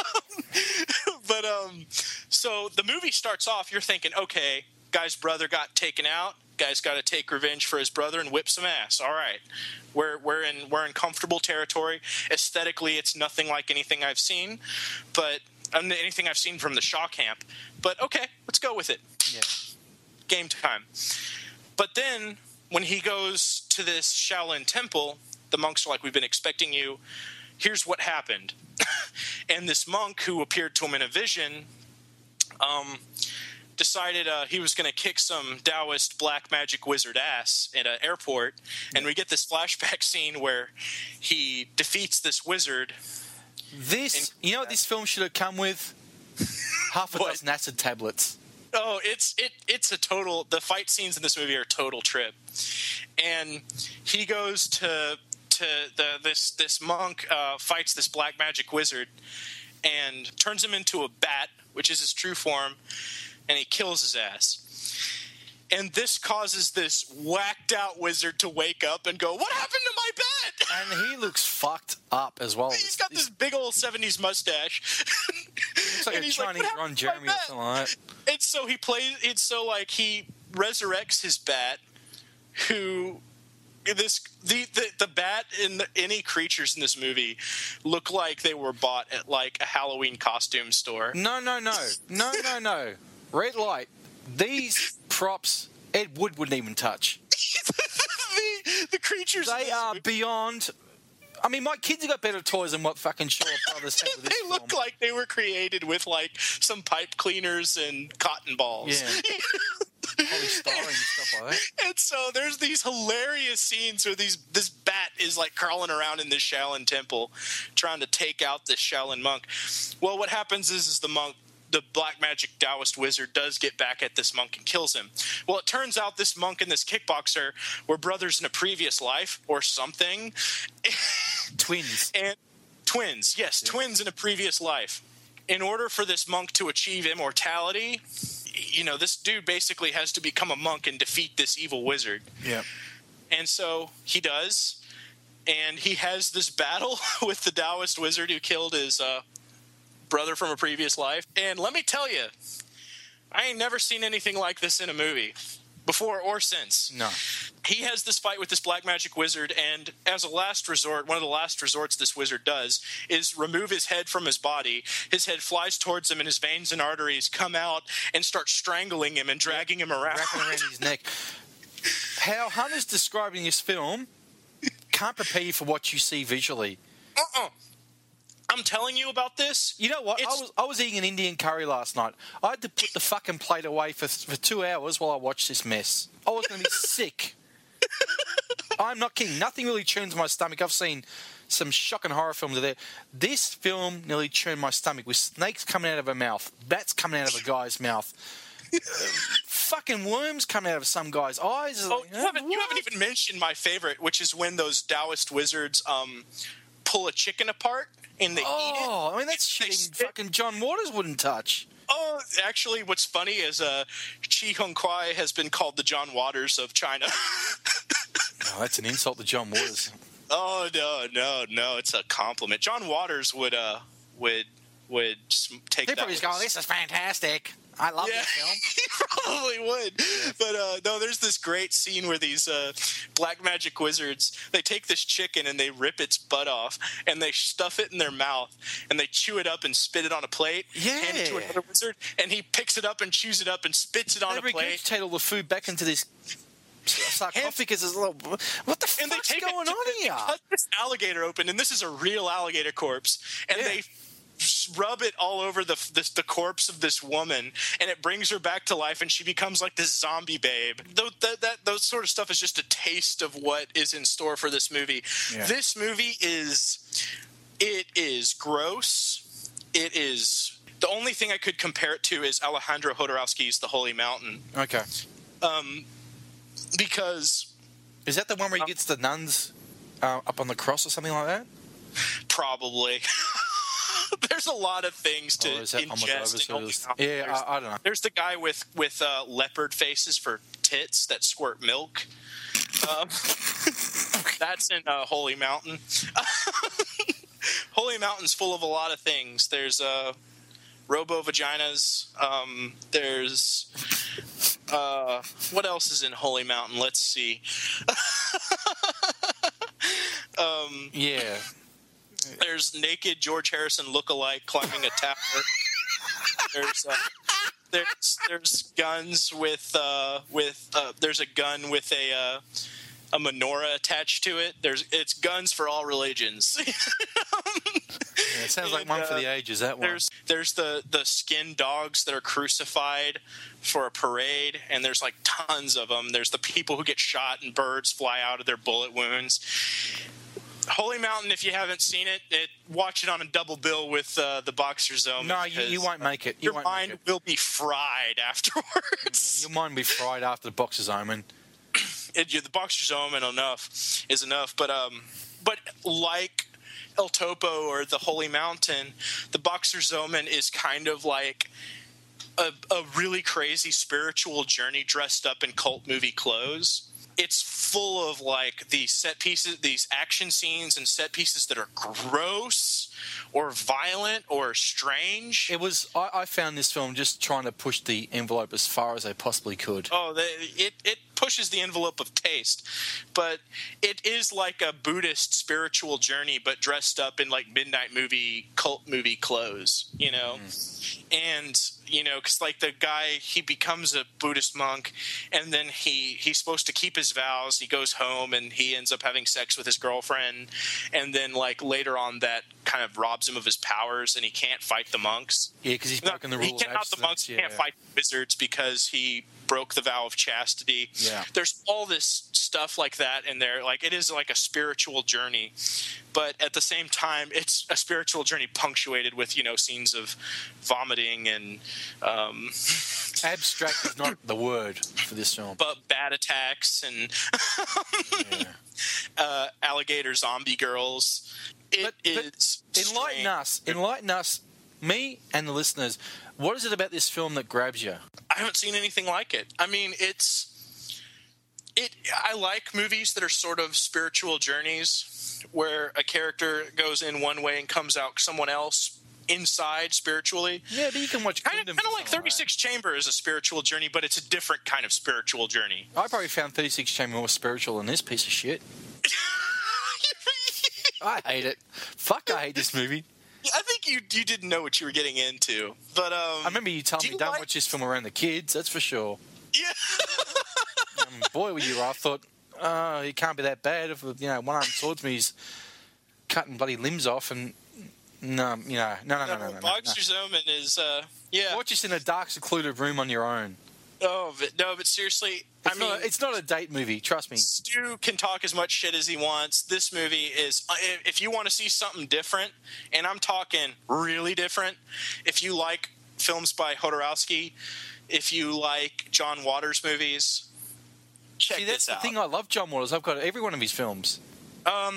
Oh. But, um, so the movie starts off, you're thinking, okay, guy's brother got taken out. Guy's got to take revenge for his brother and whip some ass. All right. We're, we're in, we're in comfortable territory. Aesthetically, it's nothing like anything I've seen, but... anything I've seen from the Shaw camp, but okay, let's go with it. Yeah. Game time. But then, when he goes to this Shaolin temple, the monks are like, we've been expecting you. Here's what happened. And this monk, who appeared to him in a vision, um, decided uh, he was going to kick some Taoist black magic wizard ass at an airport, yeah. And we get this flashback scene where he defeats this wizard. This, you know what this film should have come with? Half a dozen acid tablets. Oh, it's it it's a total. The fight scenes in this movie are a total trip. And he goes to to the this this monk uh, fights this black magic wizard and turns him into a bat, which is his true form, and he kills his ass. And this causes this whacked out wizard to wake up and go, "What happened to my bat?" And he looks fucked up as well. He's got this big old seventies mustache. Looks like and a he's Chinese like, Ron Jeremy or something like that. And so he plays. It's so like he resurrects his bat, who this the the, the bat and the, any creatures in this movie look like they were bought at like a Halloween costume store. No, no, no, no, no, no. Red light. These props Ed Wood wouldn't even touch. the, the creatures. They are movie. beyond. I mean, my kids have got better toys than what fucking Shaw Brothers have with this They look film. like they were created with like some pipe cleaners and cotton balls. Yeah. Polystyrene and stuff like that. And so there's these hilarious scenes where these this bat is like crawling around in this Shaolin temple trying to take out this Shaolin monk. Well, what happens is, is the monk, the black magic Taoist wizard, does get back at this monk and kills him. Well, it turns out this monk and this kickboxer were brothers in a previous life or something. Twins. And twins, yes, yeah. twins in a previous life. In order for this monk to achieve immortality, you know, this dude basically has to become a monk and defeat this evil wizard. Yeah. And so he does, and he has this battle with the Taoist wizard who killed his uh, brother from a previous life. And let me tell you, I ain't never seen anything like this in a movie before or since. No. He has this fight with this black magic wizard, and as a last resort, one of the last resorts this wizard does is remove his head from his body. His head flies towards him, and his veins and arteries come out and start strangling him and dragging him around. Wrapping around his neck. How Hunter's describing this film can't prepare you for what you see visually. Uh-uh. I'm telling you about this. You know what? I was I was eating an Indian curry last night. I had to put the fucking plate away for for two hours while I watched this mess. I was going to be sick. I'm not kidding. Nothing really churns my stomach. I've seen some shocking horror films there. This film nearly churned my stomach with snakes coming out of a mouth, bats coming out of a guy's mouth, uh, fucking worms coming out of some guy's eyes. Oh, you haven't, you haven't even mentioned my favorite, which is when those Taoist wizards um, pull a chicken apart and they oh, eat it. Oh, I mean, that's shit fucking John Waters wouldn't touch. Oh, know, actually, what's funny is uh, Chi Hong Kwai has been called the John Waters of China. Oh, that's an insult to John Waters. Oh no, no, no! It's a compliment. John Waters would uh would would take. He'd that probably just go, "This is fantastic. I love yeah, this film." He probably would. Yeah. But uh, no, there's this great scene where these uh, black magic wizards, they take this chicken and they rip its butt off and they stuff it in their mouth and they chew it up and spit it on a plate. Yeah. Hand it to another wizard and he picks it up and chews it up and spits it on they a plate. They regurgitate all the food back into this sarcophagus. Is a little, what the and fuck's they take going it, on they here? Cut this alligator open, and this is a real alligator corpse, and yeah. they rub it all over the this, the corpse of this woman, and it brings her back to life, and she becomes like this zombie babe. Th- that, that those sort of stuff is just a taste of what is in store for this movie. Yeah. This movie is it is gross. It is the only thing I could compare it to is Alejandro Jodorowsky's The Holy Mountain. Okay. Um, because is that the one where he gets the nuns uh, up on the cross or something like that? Probably. There's a lot of things to oh, ingest. In yeah, I, I don't know. There's the guy with with uh, leopard faces for tits that squirt milk. Um, that's in uh, Holy Mountain. Holy Mountain's full of a lot of things. There's uh, robo vaginas. Um, there's uh, what else is in Holy Mountain? Let's see. um, yeah. There's naked George Harrison lookalike climbing a tower. There's uh, there's there's guns with uh, with uh, there's a gun with a uh, a menorah attached to it. There's it's guns for all religions. Yeah, it sounds like and, one uh, for the ages. That one. There's there's the the skin dogs that are crucified for a parade, and there's like tons of them. There's the people who get shot and birds fly out of their bullet wounds. Holy Mountain, if you haven't seen it, it watch it on a double bill with uh, the Boxer's Omen. No, you, you won't make it. You your won't mind make it. will be fried afterwards. Your mind will be fried after the Boxer's Omen. It, the Boxer's Omen enough is enough, but um, but like El Topo or the Holy Mountain, the Boxer's Omen is kind of like a, a really crazy spiritual journey dressed up in cult movie clothes. It's full of like these set pieces, these action scenes and set pieces that are gross or violent or strange. It was. I, I found this film just trying to push the envelope as far as they possibly could. Oh, they, it it pushes the envelope of taste, but it is like a Buddhist spiritual journey, but dressed up in like midnight movie cult movie clothes, you know, mm. and. You know, because like the guy, he becomes a Buddhist monk, and then he he's supposed to keep his vows. He goes home and he ends up having sex with his girlfriend, and then like later on, that kind of robs him of his powers, and he can't fight the monks. Yeah, because he's broken no, the rule. He cannot. The monks yeah. can't fight wizards because he broke the vow of chastity. Yeah, there's all this stuff like that in there. Like it is like a spiritual journey, but at the same time, it's a spiritual journey punctuated with you know scenes of vomiting and. Um, Abstract is not the word for this film. But bat attacks and yeah. uh, alligator zombie girls. It but, is but enlighten strange. us, enlighten us, me and the listeners. What is it about this film that grabs you? I haven't seen anything like it. I mean, it's it. I like movies that are sort of spiritual journeys, where a character goes in one way and comes out someone else. Inside spiritually, yeah, but you can watch kind of, kind of like thirty-six right? Chamber is a spiritual journey, but it's a different kind of spiritual journey. I probably found thirty-six Chamber more spiritual than this piece of shit. I hate it. Fuck, I hate this movie. I think you you didn't know what you were getting into, but um, I remember you telling me you don't like... watch this film around the kids. That's for sure. Yeah. um, boy, were you! I thought, oh, it can't be that bad. If you know, one arm towards me is cutting bloody limbs off and. No, you know, no, no, no, no, no. no Boxer's no. Omen is, uh, yeah. Watch this in a dark, secluded room on your own. Oh, but, no, but seriously, it's I mean, not, it's not a date movie. Trust me. Stu can talk as much shit as he wants. This movie is, if you want to see something different, and I'm talking really different, if you like films by Jodorowsky, if you like John Waters movies, check See, that's this out. the thing. I love John Waters. I've got every one of his films. Um.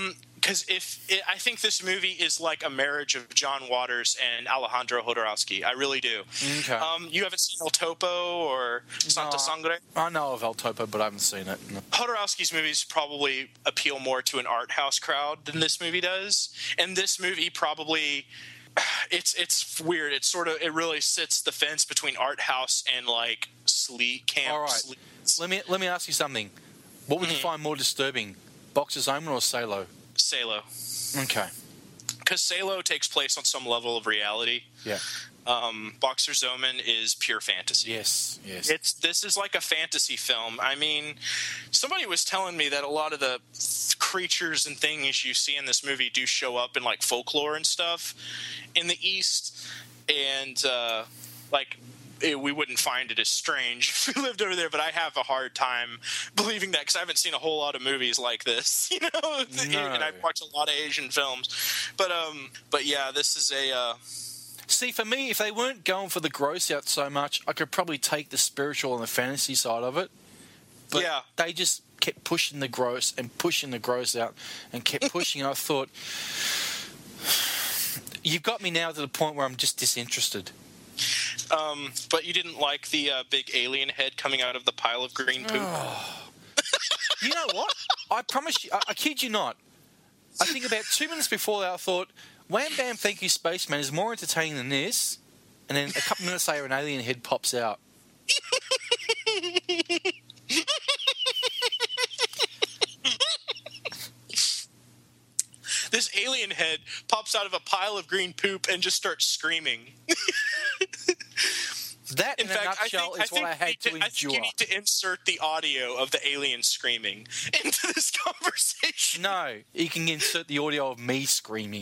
because if it, I think this movie is like a marriage of John Waters and Alejandro Jodorowsky. I really do. Okay. Um, you haven't seen El Topo or Santa No, Sangre? I know of El Topo, but I haven't seen it. No. Jodorowsky's movies probably appeal more to an art house crowd than this movie does, and this movie probably it's it's weird. It's sort of it really sits the fence between art house and like sleek camp. All right. sleek. Let me let me ask you something. What would mm-hmm. you find more disturbing, Boxer's Omen or Salo? Salo. Okay. Because Salo takes place on some level of reality. Yeah. Um, Boxer's Omen is pure fantasy. Yes, yes. It's this is like a fantasy film. I mean, somebody was telling me that a lot of the creatures and things you see in this movie do show up in like folklore and stuff in the East, and uh, like it, we wouldn't find it as strange if we lived over there. But I have a hard time believing that because I haven't seen a whole lot of movies like this, you know. No. And I've watched a lot of Asian films, but um, but yeah, this is a. Uh, See, for me, if they weren't going for the gross out so much, I could probably take the spiritual and the fantasy side of it. But yeah. they just kept pushing the gross and pushing the gross out and kept pushing. I thought, you've got me now to the point where I'm just disinterested. Um, but you didn't like the uh, big alien head coming out of the pile of green poop? Oh. You know what? I promise you, I, I kid you not. I think about two minutes before that, I thought, Wham Bam Thank You Spaceman is more entertaining than this. And then a couple minutes later, an alien head pops out. This alien head pops out of a pile of green poop and just starts screaming. That, in, in a fact, nutshell, I think, is what I, I had to, to I think endure. you need to insert the audio of the alien screaming into this conversation. No, you can insert the audio of me screaming.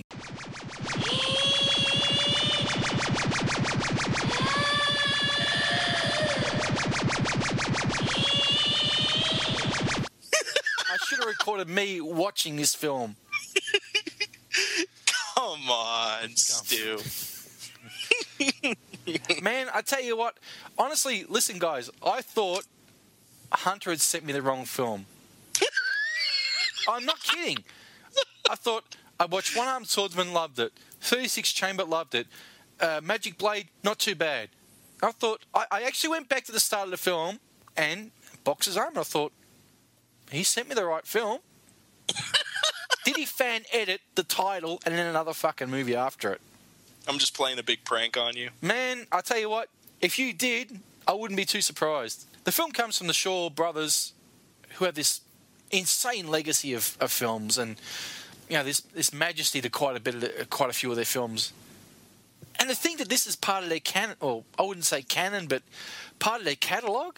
I should have recorded me watching this film. Come on, Stu. Man, I tell you what, honestly, listen, guys, I thought Hunter had sent me the wrong film. I'm not kidding. I thought I watched One Armed Swordsman, loved it. thirty-six Chamber, loved it. Uh, Magic Blade, not too bad. I thought, I, I actually went back to the start of the film and Boxer's Omen. I thought, he sent me the right film. Did he fan edit the title and then another fucking movie after it? I'm just playing a big prank on you. Man, I tell you what, if you did, I wouldn't be too surprised. The film comes from the Shaw brothers, who have this insane legacy of, of films, and you know this this majesty to quite a bit of the, quite a few of their films. And to think that this is part of their canon, or I wouldn't say canon, but part of their catalogue.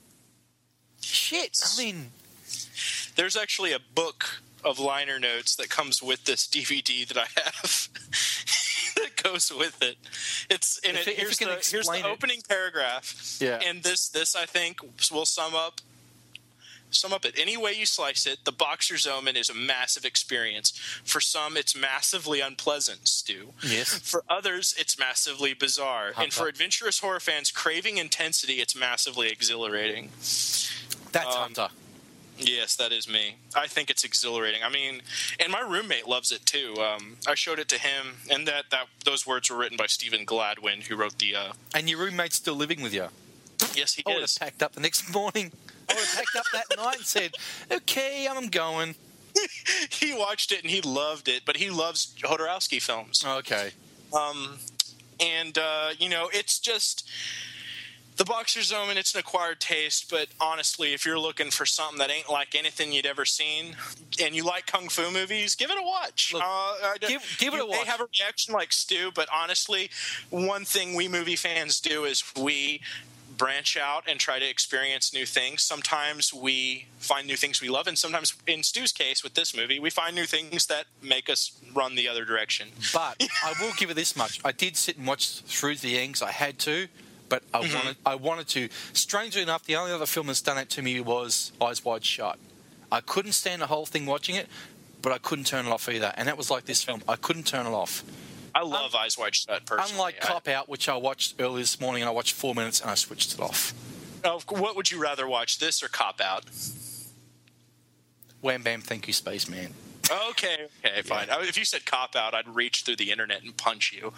Shit, I mean, there's actually a book of liner notes that comes with this D V D that I have. That goes with it. It's in it. If, Here's if you the can here's the explain it. opening paragraph. Yeah. And this this I think will sum up sum up it. Any way you slice it, the Boxer's Omen is a massive experience. For some, it's massively unpleasant, Stu. Yes. For others, it's massively bizarre. Hunter. And for adventurous horror fans craving intensity, it's massively exhilarating. That's Um, Hunter. Yes, that is me. I think it's exhilarating. I mean, and my roommate loves it too. Um, I showed it to him, and that, that those words were written by Stephen Gladwin, who wrote the. Uh, And your roommate's still living with you. yes, he I would is. have packed up the next morning. I would have packed up that night and said, "Okay, I'm going." He watched it and he loved it, but he loves Jodorowsky films. Okay. Um, and uh, you know, it's just. The Boxer's Omen, it's an acquired taste, but honestly, if you're looking for something that ain't like anything you'd ever seen, and you like kung fu movies, give it a watch. Look, uh, I don't- give- give it you a may watch. have a reaction like Stu, but honestly, one thing we movie fans do is we branch out and try to experience new things. Sometimes we find new things we love, and sometimes, in Stu's case with this movie, we find new things that make us run the other direction. But I will give it this much. I did sit and watch through the ends. I had to. But I Mm-hmm. wanted, I wanted to. Strangely enough, the only other film that's done it to me was Eyes Wide Shut. I couldn't stand the whole thing watching it, but I couldn't turn it off either. And that was like this film. I couldn't turn it off. I love Eyes Wide Shut, personally. Unlike I- Cop Out, which I watched earlier this morning, and I watched four minutes and I switched it off. Oh, what would you rather watch, this or Cop Out? Wham Bam, Thank You, Spaceman. Okay, okay, fine. Yeah. If you said cop out, I'd reach through the internet and punch you.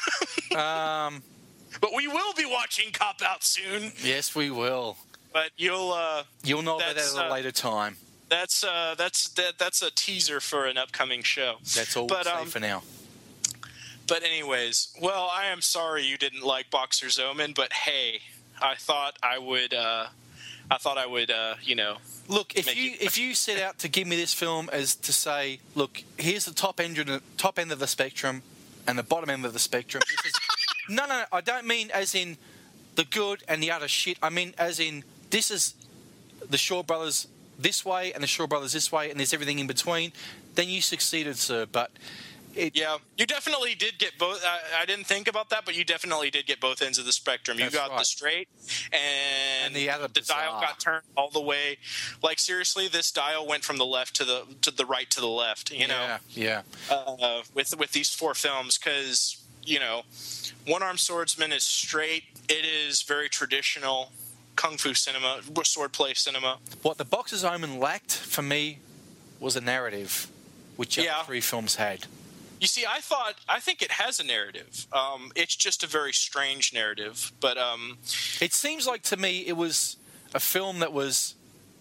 um, but we will be watching Cop Out soon. Yes, we will. But you'll uh, you'll know about that at a uh, later time. That's uh, that's that, that's a teaser for an upcoming show. That's all we'll say um, for now. But anyways, well, I am sorry you didn't like Boxer's Omen, but hey, I thought I would. Uh, I thought I would. Uh, you know. Look, if you it... if you set out to give me this film as to say, look, here's the top end, the top end of the spectrum, and the bottom end of the spectrum. This is, no, no, no, I don't mean as in the good and the utter shit. I mean as in this is the Shaw Brothers this way and the Shaw Brothers this way, and there's everything in between. Then you succeeded, sir. But it, yeah, you definitely did get both. I, I didn't think about that, but you definitely did get both ends of the spectrum. You got right. the straight, and, and the, other the dial got turned all the way. Like seriously, this dial went from the left to the to the right to the left. You know, yeah, yeah. Uh, with with these four films, because you know, One Armed Swordsman is straight. It is very traditional kung fu cinema, swordplay cinema. What the Boxer's Omen lacked for me was a narrative, which the yeah. other three films had. You see, I thought, I think it has a narrative. Um, it's just a very strange narrative. But um, it seems like to me it was a film that was.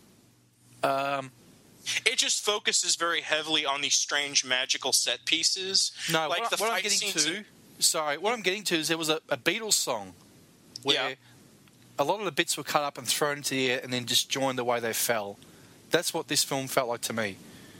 Um, it just focuses very heavily on these strange magical set pieces. No, like what, the what fight I'm getting scenes to. in- Sorry, what I'm getting to is there was a, a Beatles song where yeah. a lot of the bits were cut up and thrown into the air and then just joined the way they fell. That's what this film felt like to me.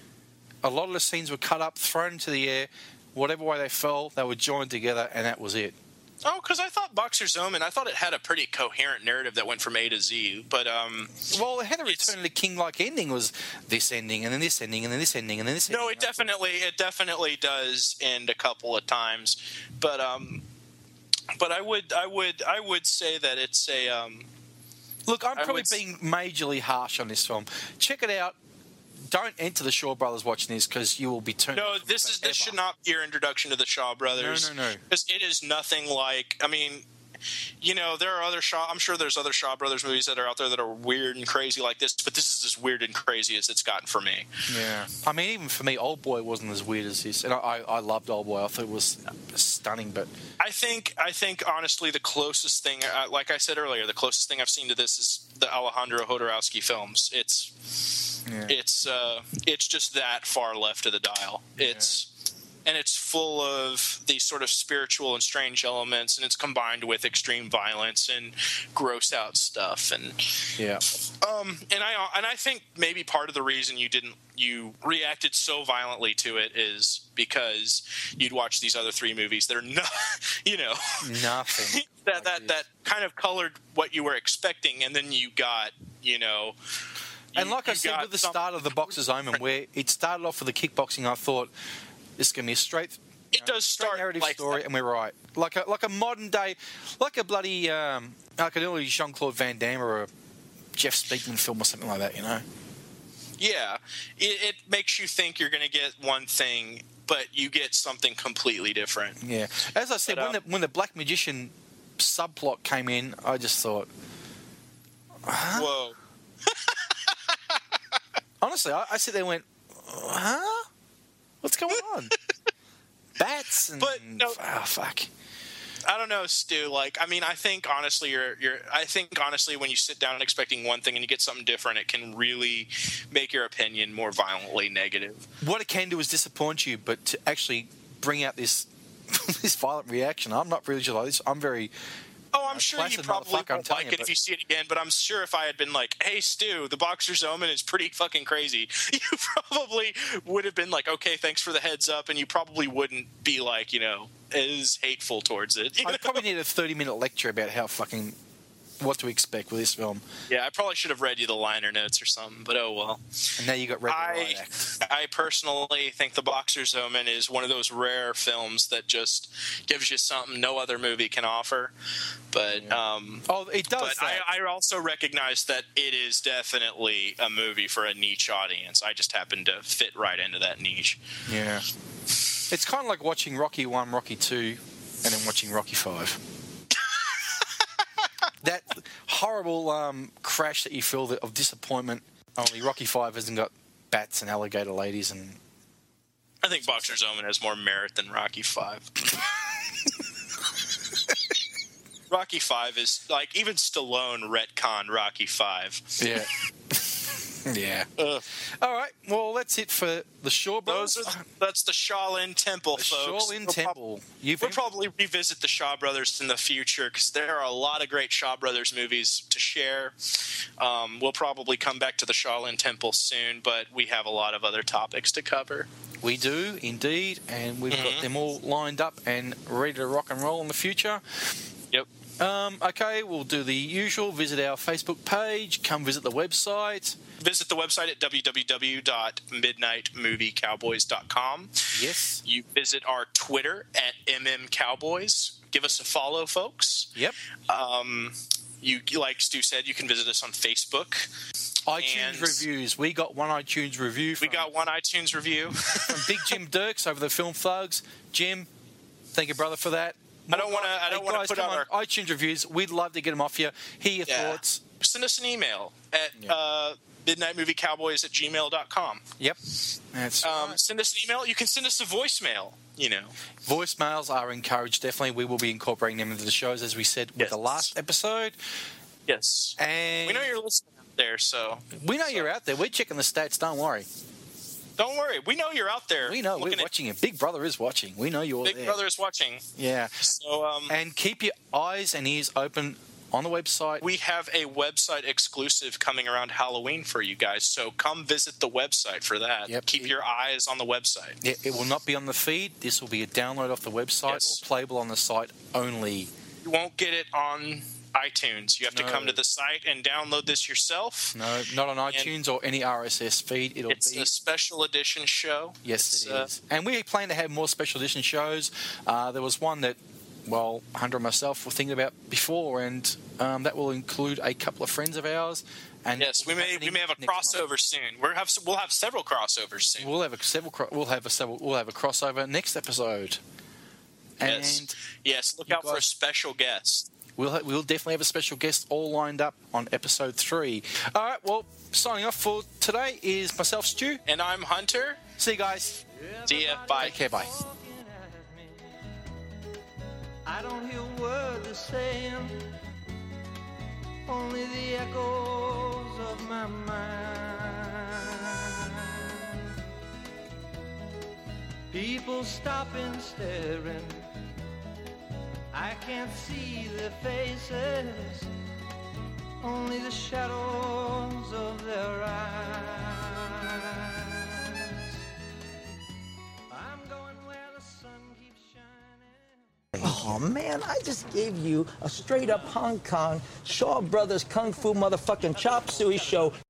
A lot of the scenes were cut up, thrown into the air, whatever way they fell, they were joined together, and that was it. Oh, because I thought Boxer's Omen, I thought it had a pretty coherent narrative that went from A to Z, but... um, well, it had a Return of the King-like ending, was this ending, and then this ending, and then this ending, and then this ending. No, it definitely, it definitely does end a couple of times, but um, but I would, I would, I would say that it's a... Um, Look, I'm probably would... being majorly harsh on this film. Check it out. Don't enter the Shaw Brothers watching this because you will be turned. No, this is this should not be your introduction to the Shaw Brothers. No, no, no. Because it is nothing like. I mean, you know, there are other Shaw. I'm sure there's other Shaw Brothers movies that are out there that are weird and crazy like this, but this is as weird and crazy as it's gotten for me. Yeah, I mean, even for me, Old Boy wasn't as weird as this, and I, I, I loved Old Boy. I thought it was stunning, but I think I think honestly, the closest thing, uh, like I said earlier, the closest thing I've seen to this is the Alejandro Jodorowsky films. It's. Yeah. It's uh, it's just that far left of the dial. It's yeah. and it's full of these sort of spiritual and strange elements, and it's combined with extreme violence and gross out stuff. And yeah, um, and I and I think maybe part of the reason you didn't you reacted so violently to it is because you'd watched these other three movies that are not, you know, nothing that like that this. that kind of colored what you were expecting, and then you got, you know. You, and like I said with the some... start of the Boxer's Omen, where it started off with the kickboxing, I thought this is going to be a straight, it know, does straight start narrative like story, that. And we're right. Like a like a modern day, like a bloody um, like an early Jean-Claude Van Damme or a Jeff Speakman film or something like that, you know? Yeah, it, it makes you think you're going to get one thing, but you get something completely different. Yeah, as I said, but, uh, when the when the Black Magician subplot came in, I just thought, huh? Whoa. Honestly, I, I sit there and went, huh? What's going on? Bats and... But, no, oh, fuck. I don't know, Stu. Like, I mean, I think, honestly, you're, you're... I think, honestly, when you sit down expecting one thing and you get something different, it can really make your opinion more violently negative. What it can do is disappoint you, but to actually bring out this this violent reaction, I'm not really sure like this. I'm very... Oh, I'm sure you probably won't like you, it if you see it again, but I'm sure if I had been like, hey, Stu, the Boxer's Omen is pretty fucking crazy, you probably would have been like, okay, thanks for the heads up, and you probably wouldn't be like, you know, as hateful towards it. I probably need a thirty-minute lecture about how fucking... what to expect with this film. Yeah, I probably should have read you the liner notes or something, but oh well. And now you got Red I, Riot Act. I personally think The Boxer's Omen is one of those rare films that just gives you something no other movie can offer. But yeah. um, oh, it does. But I, I also recognize that it is definitely a movie for a niche audience. I just happen to fit right into that niche. Yeah, it's kind of like watching Rocky One, Rocky Two, and then watching Rocky Five. That horrible um, crash that you feel that of disappointment. Only Rocky Five hasn't got bats and alligator ladies and I think Boxer's Omen has more merit than Rocky Five. Rocky Five is like even Stallone retconned Rocky Five. Yeah. Yeah. Ugh. All right. Well, that's it for the Shaw Brothers. Those are, that's the Shaolin Temple, the folks. Shaolin we'll Temple. Prob- You've we'll been- probably revisit the Shaw Brothers in the future because there are a lot of great Shaw Brothers movies to share. Um, we'll probably come back to the Shaolin Temple soon, but we have a lot of other topics to cover. We do, indeed, and we've Mm-hmm. got them all lined up and ready to rock and roll in the future. Yep. Um, okay, we'll do the usual. Visit our Facebook page. Come visit the website. Visit the website at w w w dot midnight movie cowboys dot com. Yes. You visit our Twitter at M M Cowboys. Give us a follow, folks. Yep. Um, you, like Stu said, you can visit us on Facebook. iTunes And reviews. We got one iTunes review. From, We got one iTunes review. from Big Jim Dirks over the Film Thugs. Jim, thank you, brother, for that. I don't want to. I don't Hey, want guys, to put come on on, our. iTunes reviews. We'd love to get them off you. Hear your Yeah. thoughts. Send us an email at Yeah. uh, midnight movie cowboys at gmail dot com. Yep. That's Um, right. Send us an email. You can send us a voicemail. You know. Voicemails are encouraged. Definitely, we will be incorporating them into the shows, as we said with Yes. the last episode. Yes. And We know you're listening out there, so we know you're out there. We're checking the stats. Don't worry. don't worry. We know you're out there. We know we're looking at- watching you. Big Brother is watching. We know you're Big there. Brother is watching. Yeah. So um, And keep your eyes and ears open on the website. we have a website exclusive coming around Halloween for you guys. So come visit the website for that. Yep. Keep your eyes on the website. it, it will not be on the feed. This will be a download off the website Yes. or playable on the site only. You won't get it on iTunes. You have to No. come to the site and download this yourself. No, not on iTunes or any R S S feed. It'll It's be a special edition show. yes, It's, it uh, is. And we plan to have more special edition shows. Uh, there was one that, well, Hunter and myself were thinking about before, and um, that will include a couple of friends of ours. And Yes, we may we may have a crossover soon. We'll have we'll have several crossovers soon. We'll have a several. Cro- we'll have a several. We'll have a crossover next episode. And Yes, yes. Look you out for a guys- special guest. we'll ha- we'll definitely have a special guest all lined up on episode three. All right. Well, signing off for today is myself, Stu. And I'm Hunter. See you guys. See ya. Bye. Take care. Bye. I don't hear a word they're saying, only the echoes of my mind. People stopping, staring, I can't see their faces, only the shadows of their eyes. I'm going where the sun keeps shining. Oh man, I just gave you a straight up Hong Kong Shaw Brothers Kung Fu motherfucking chop suey show.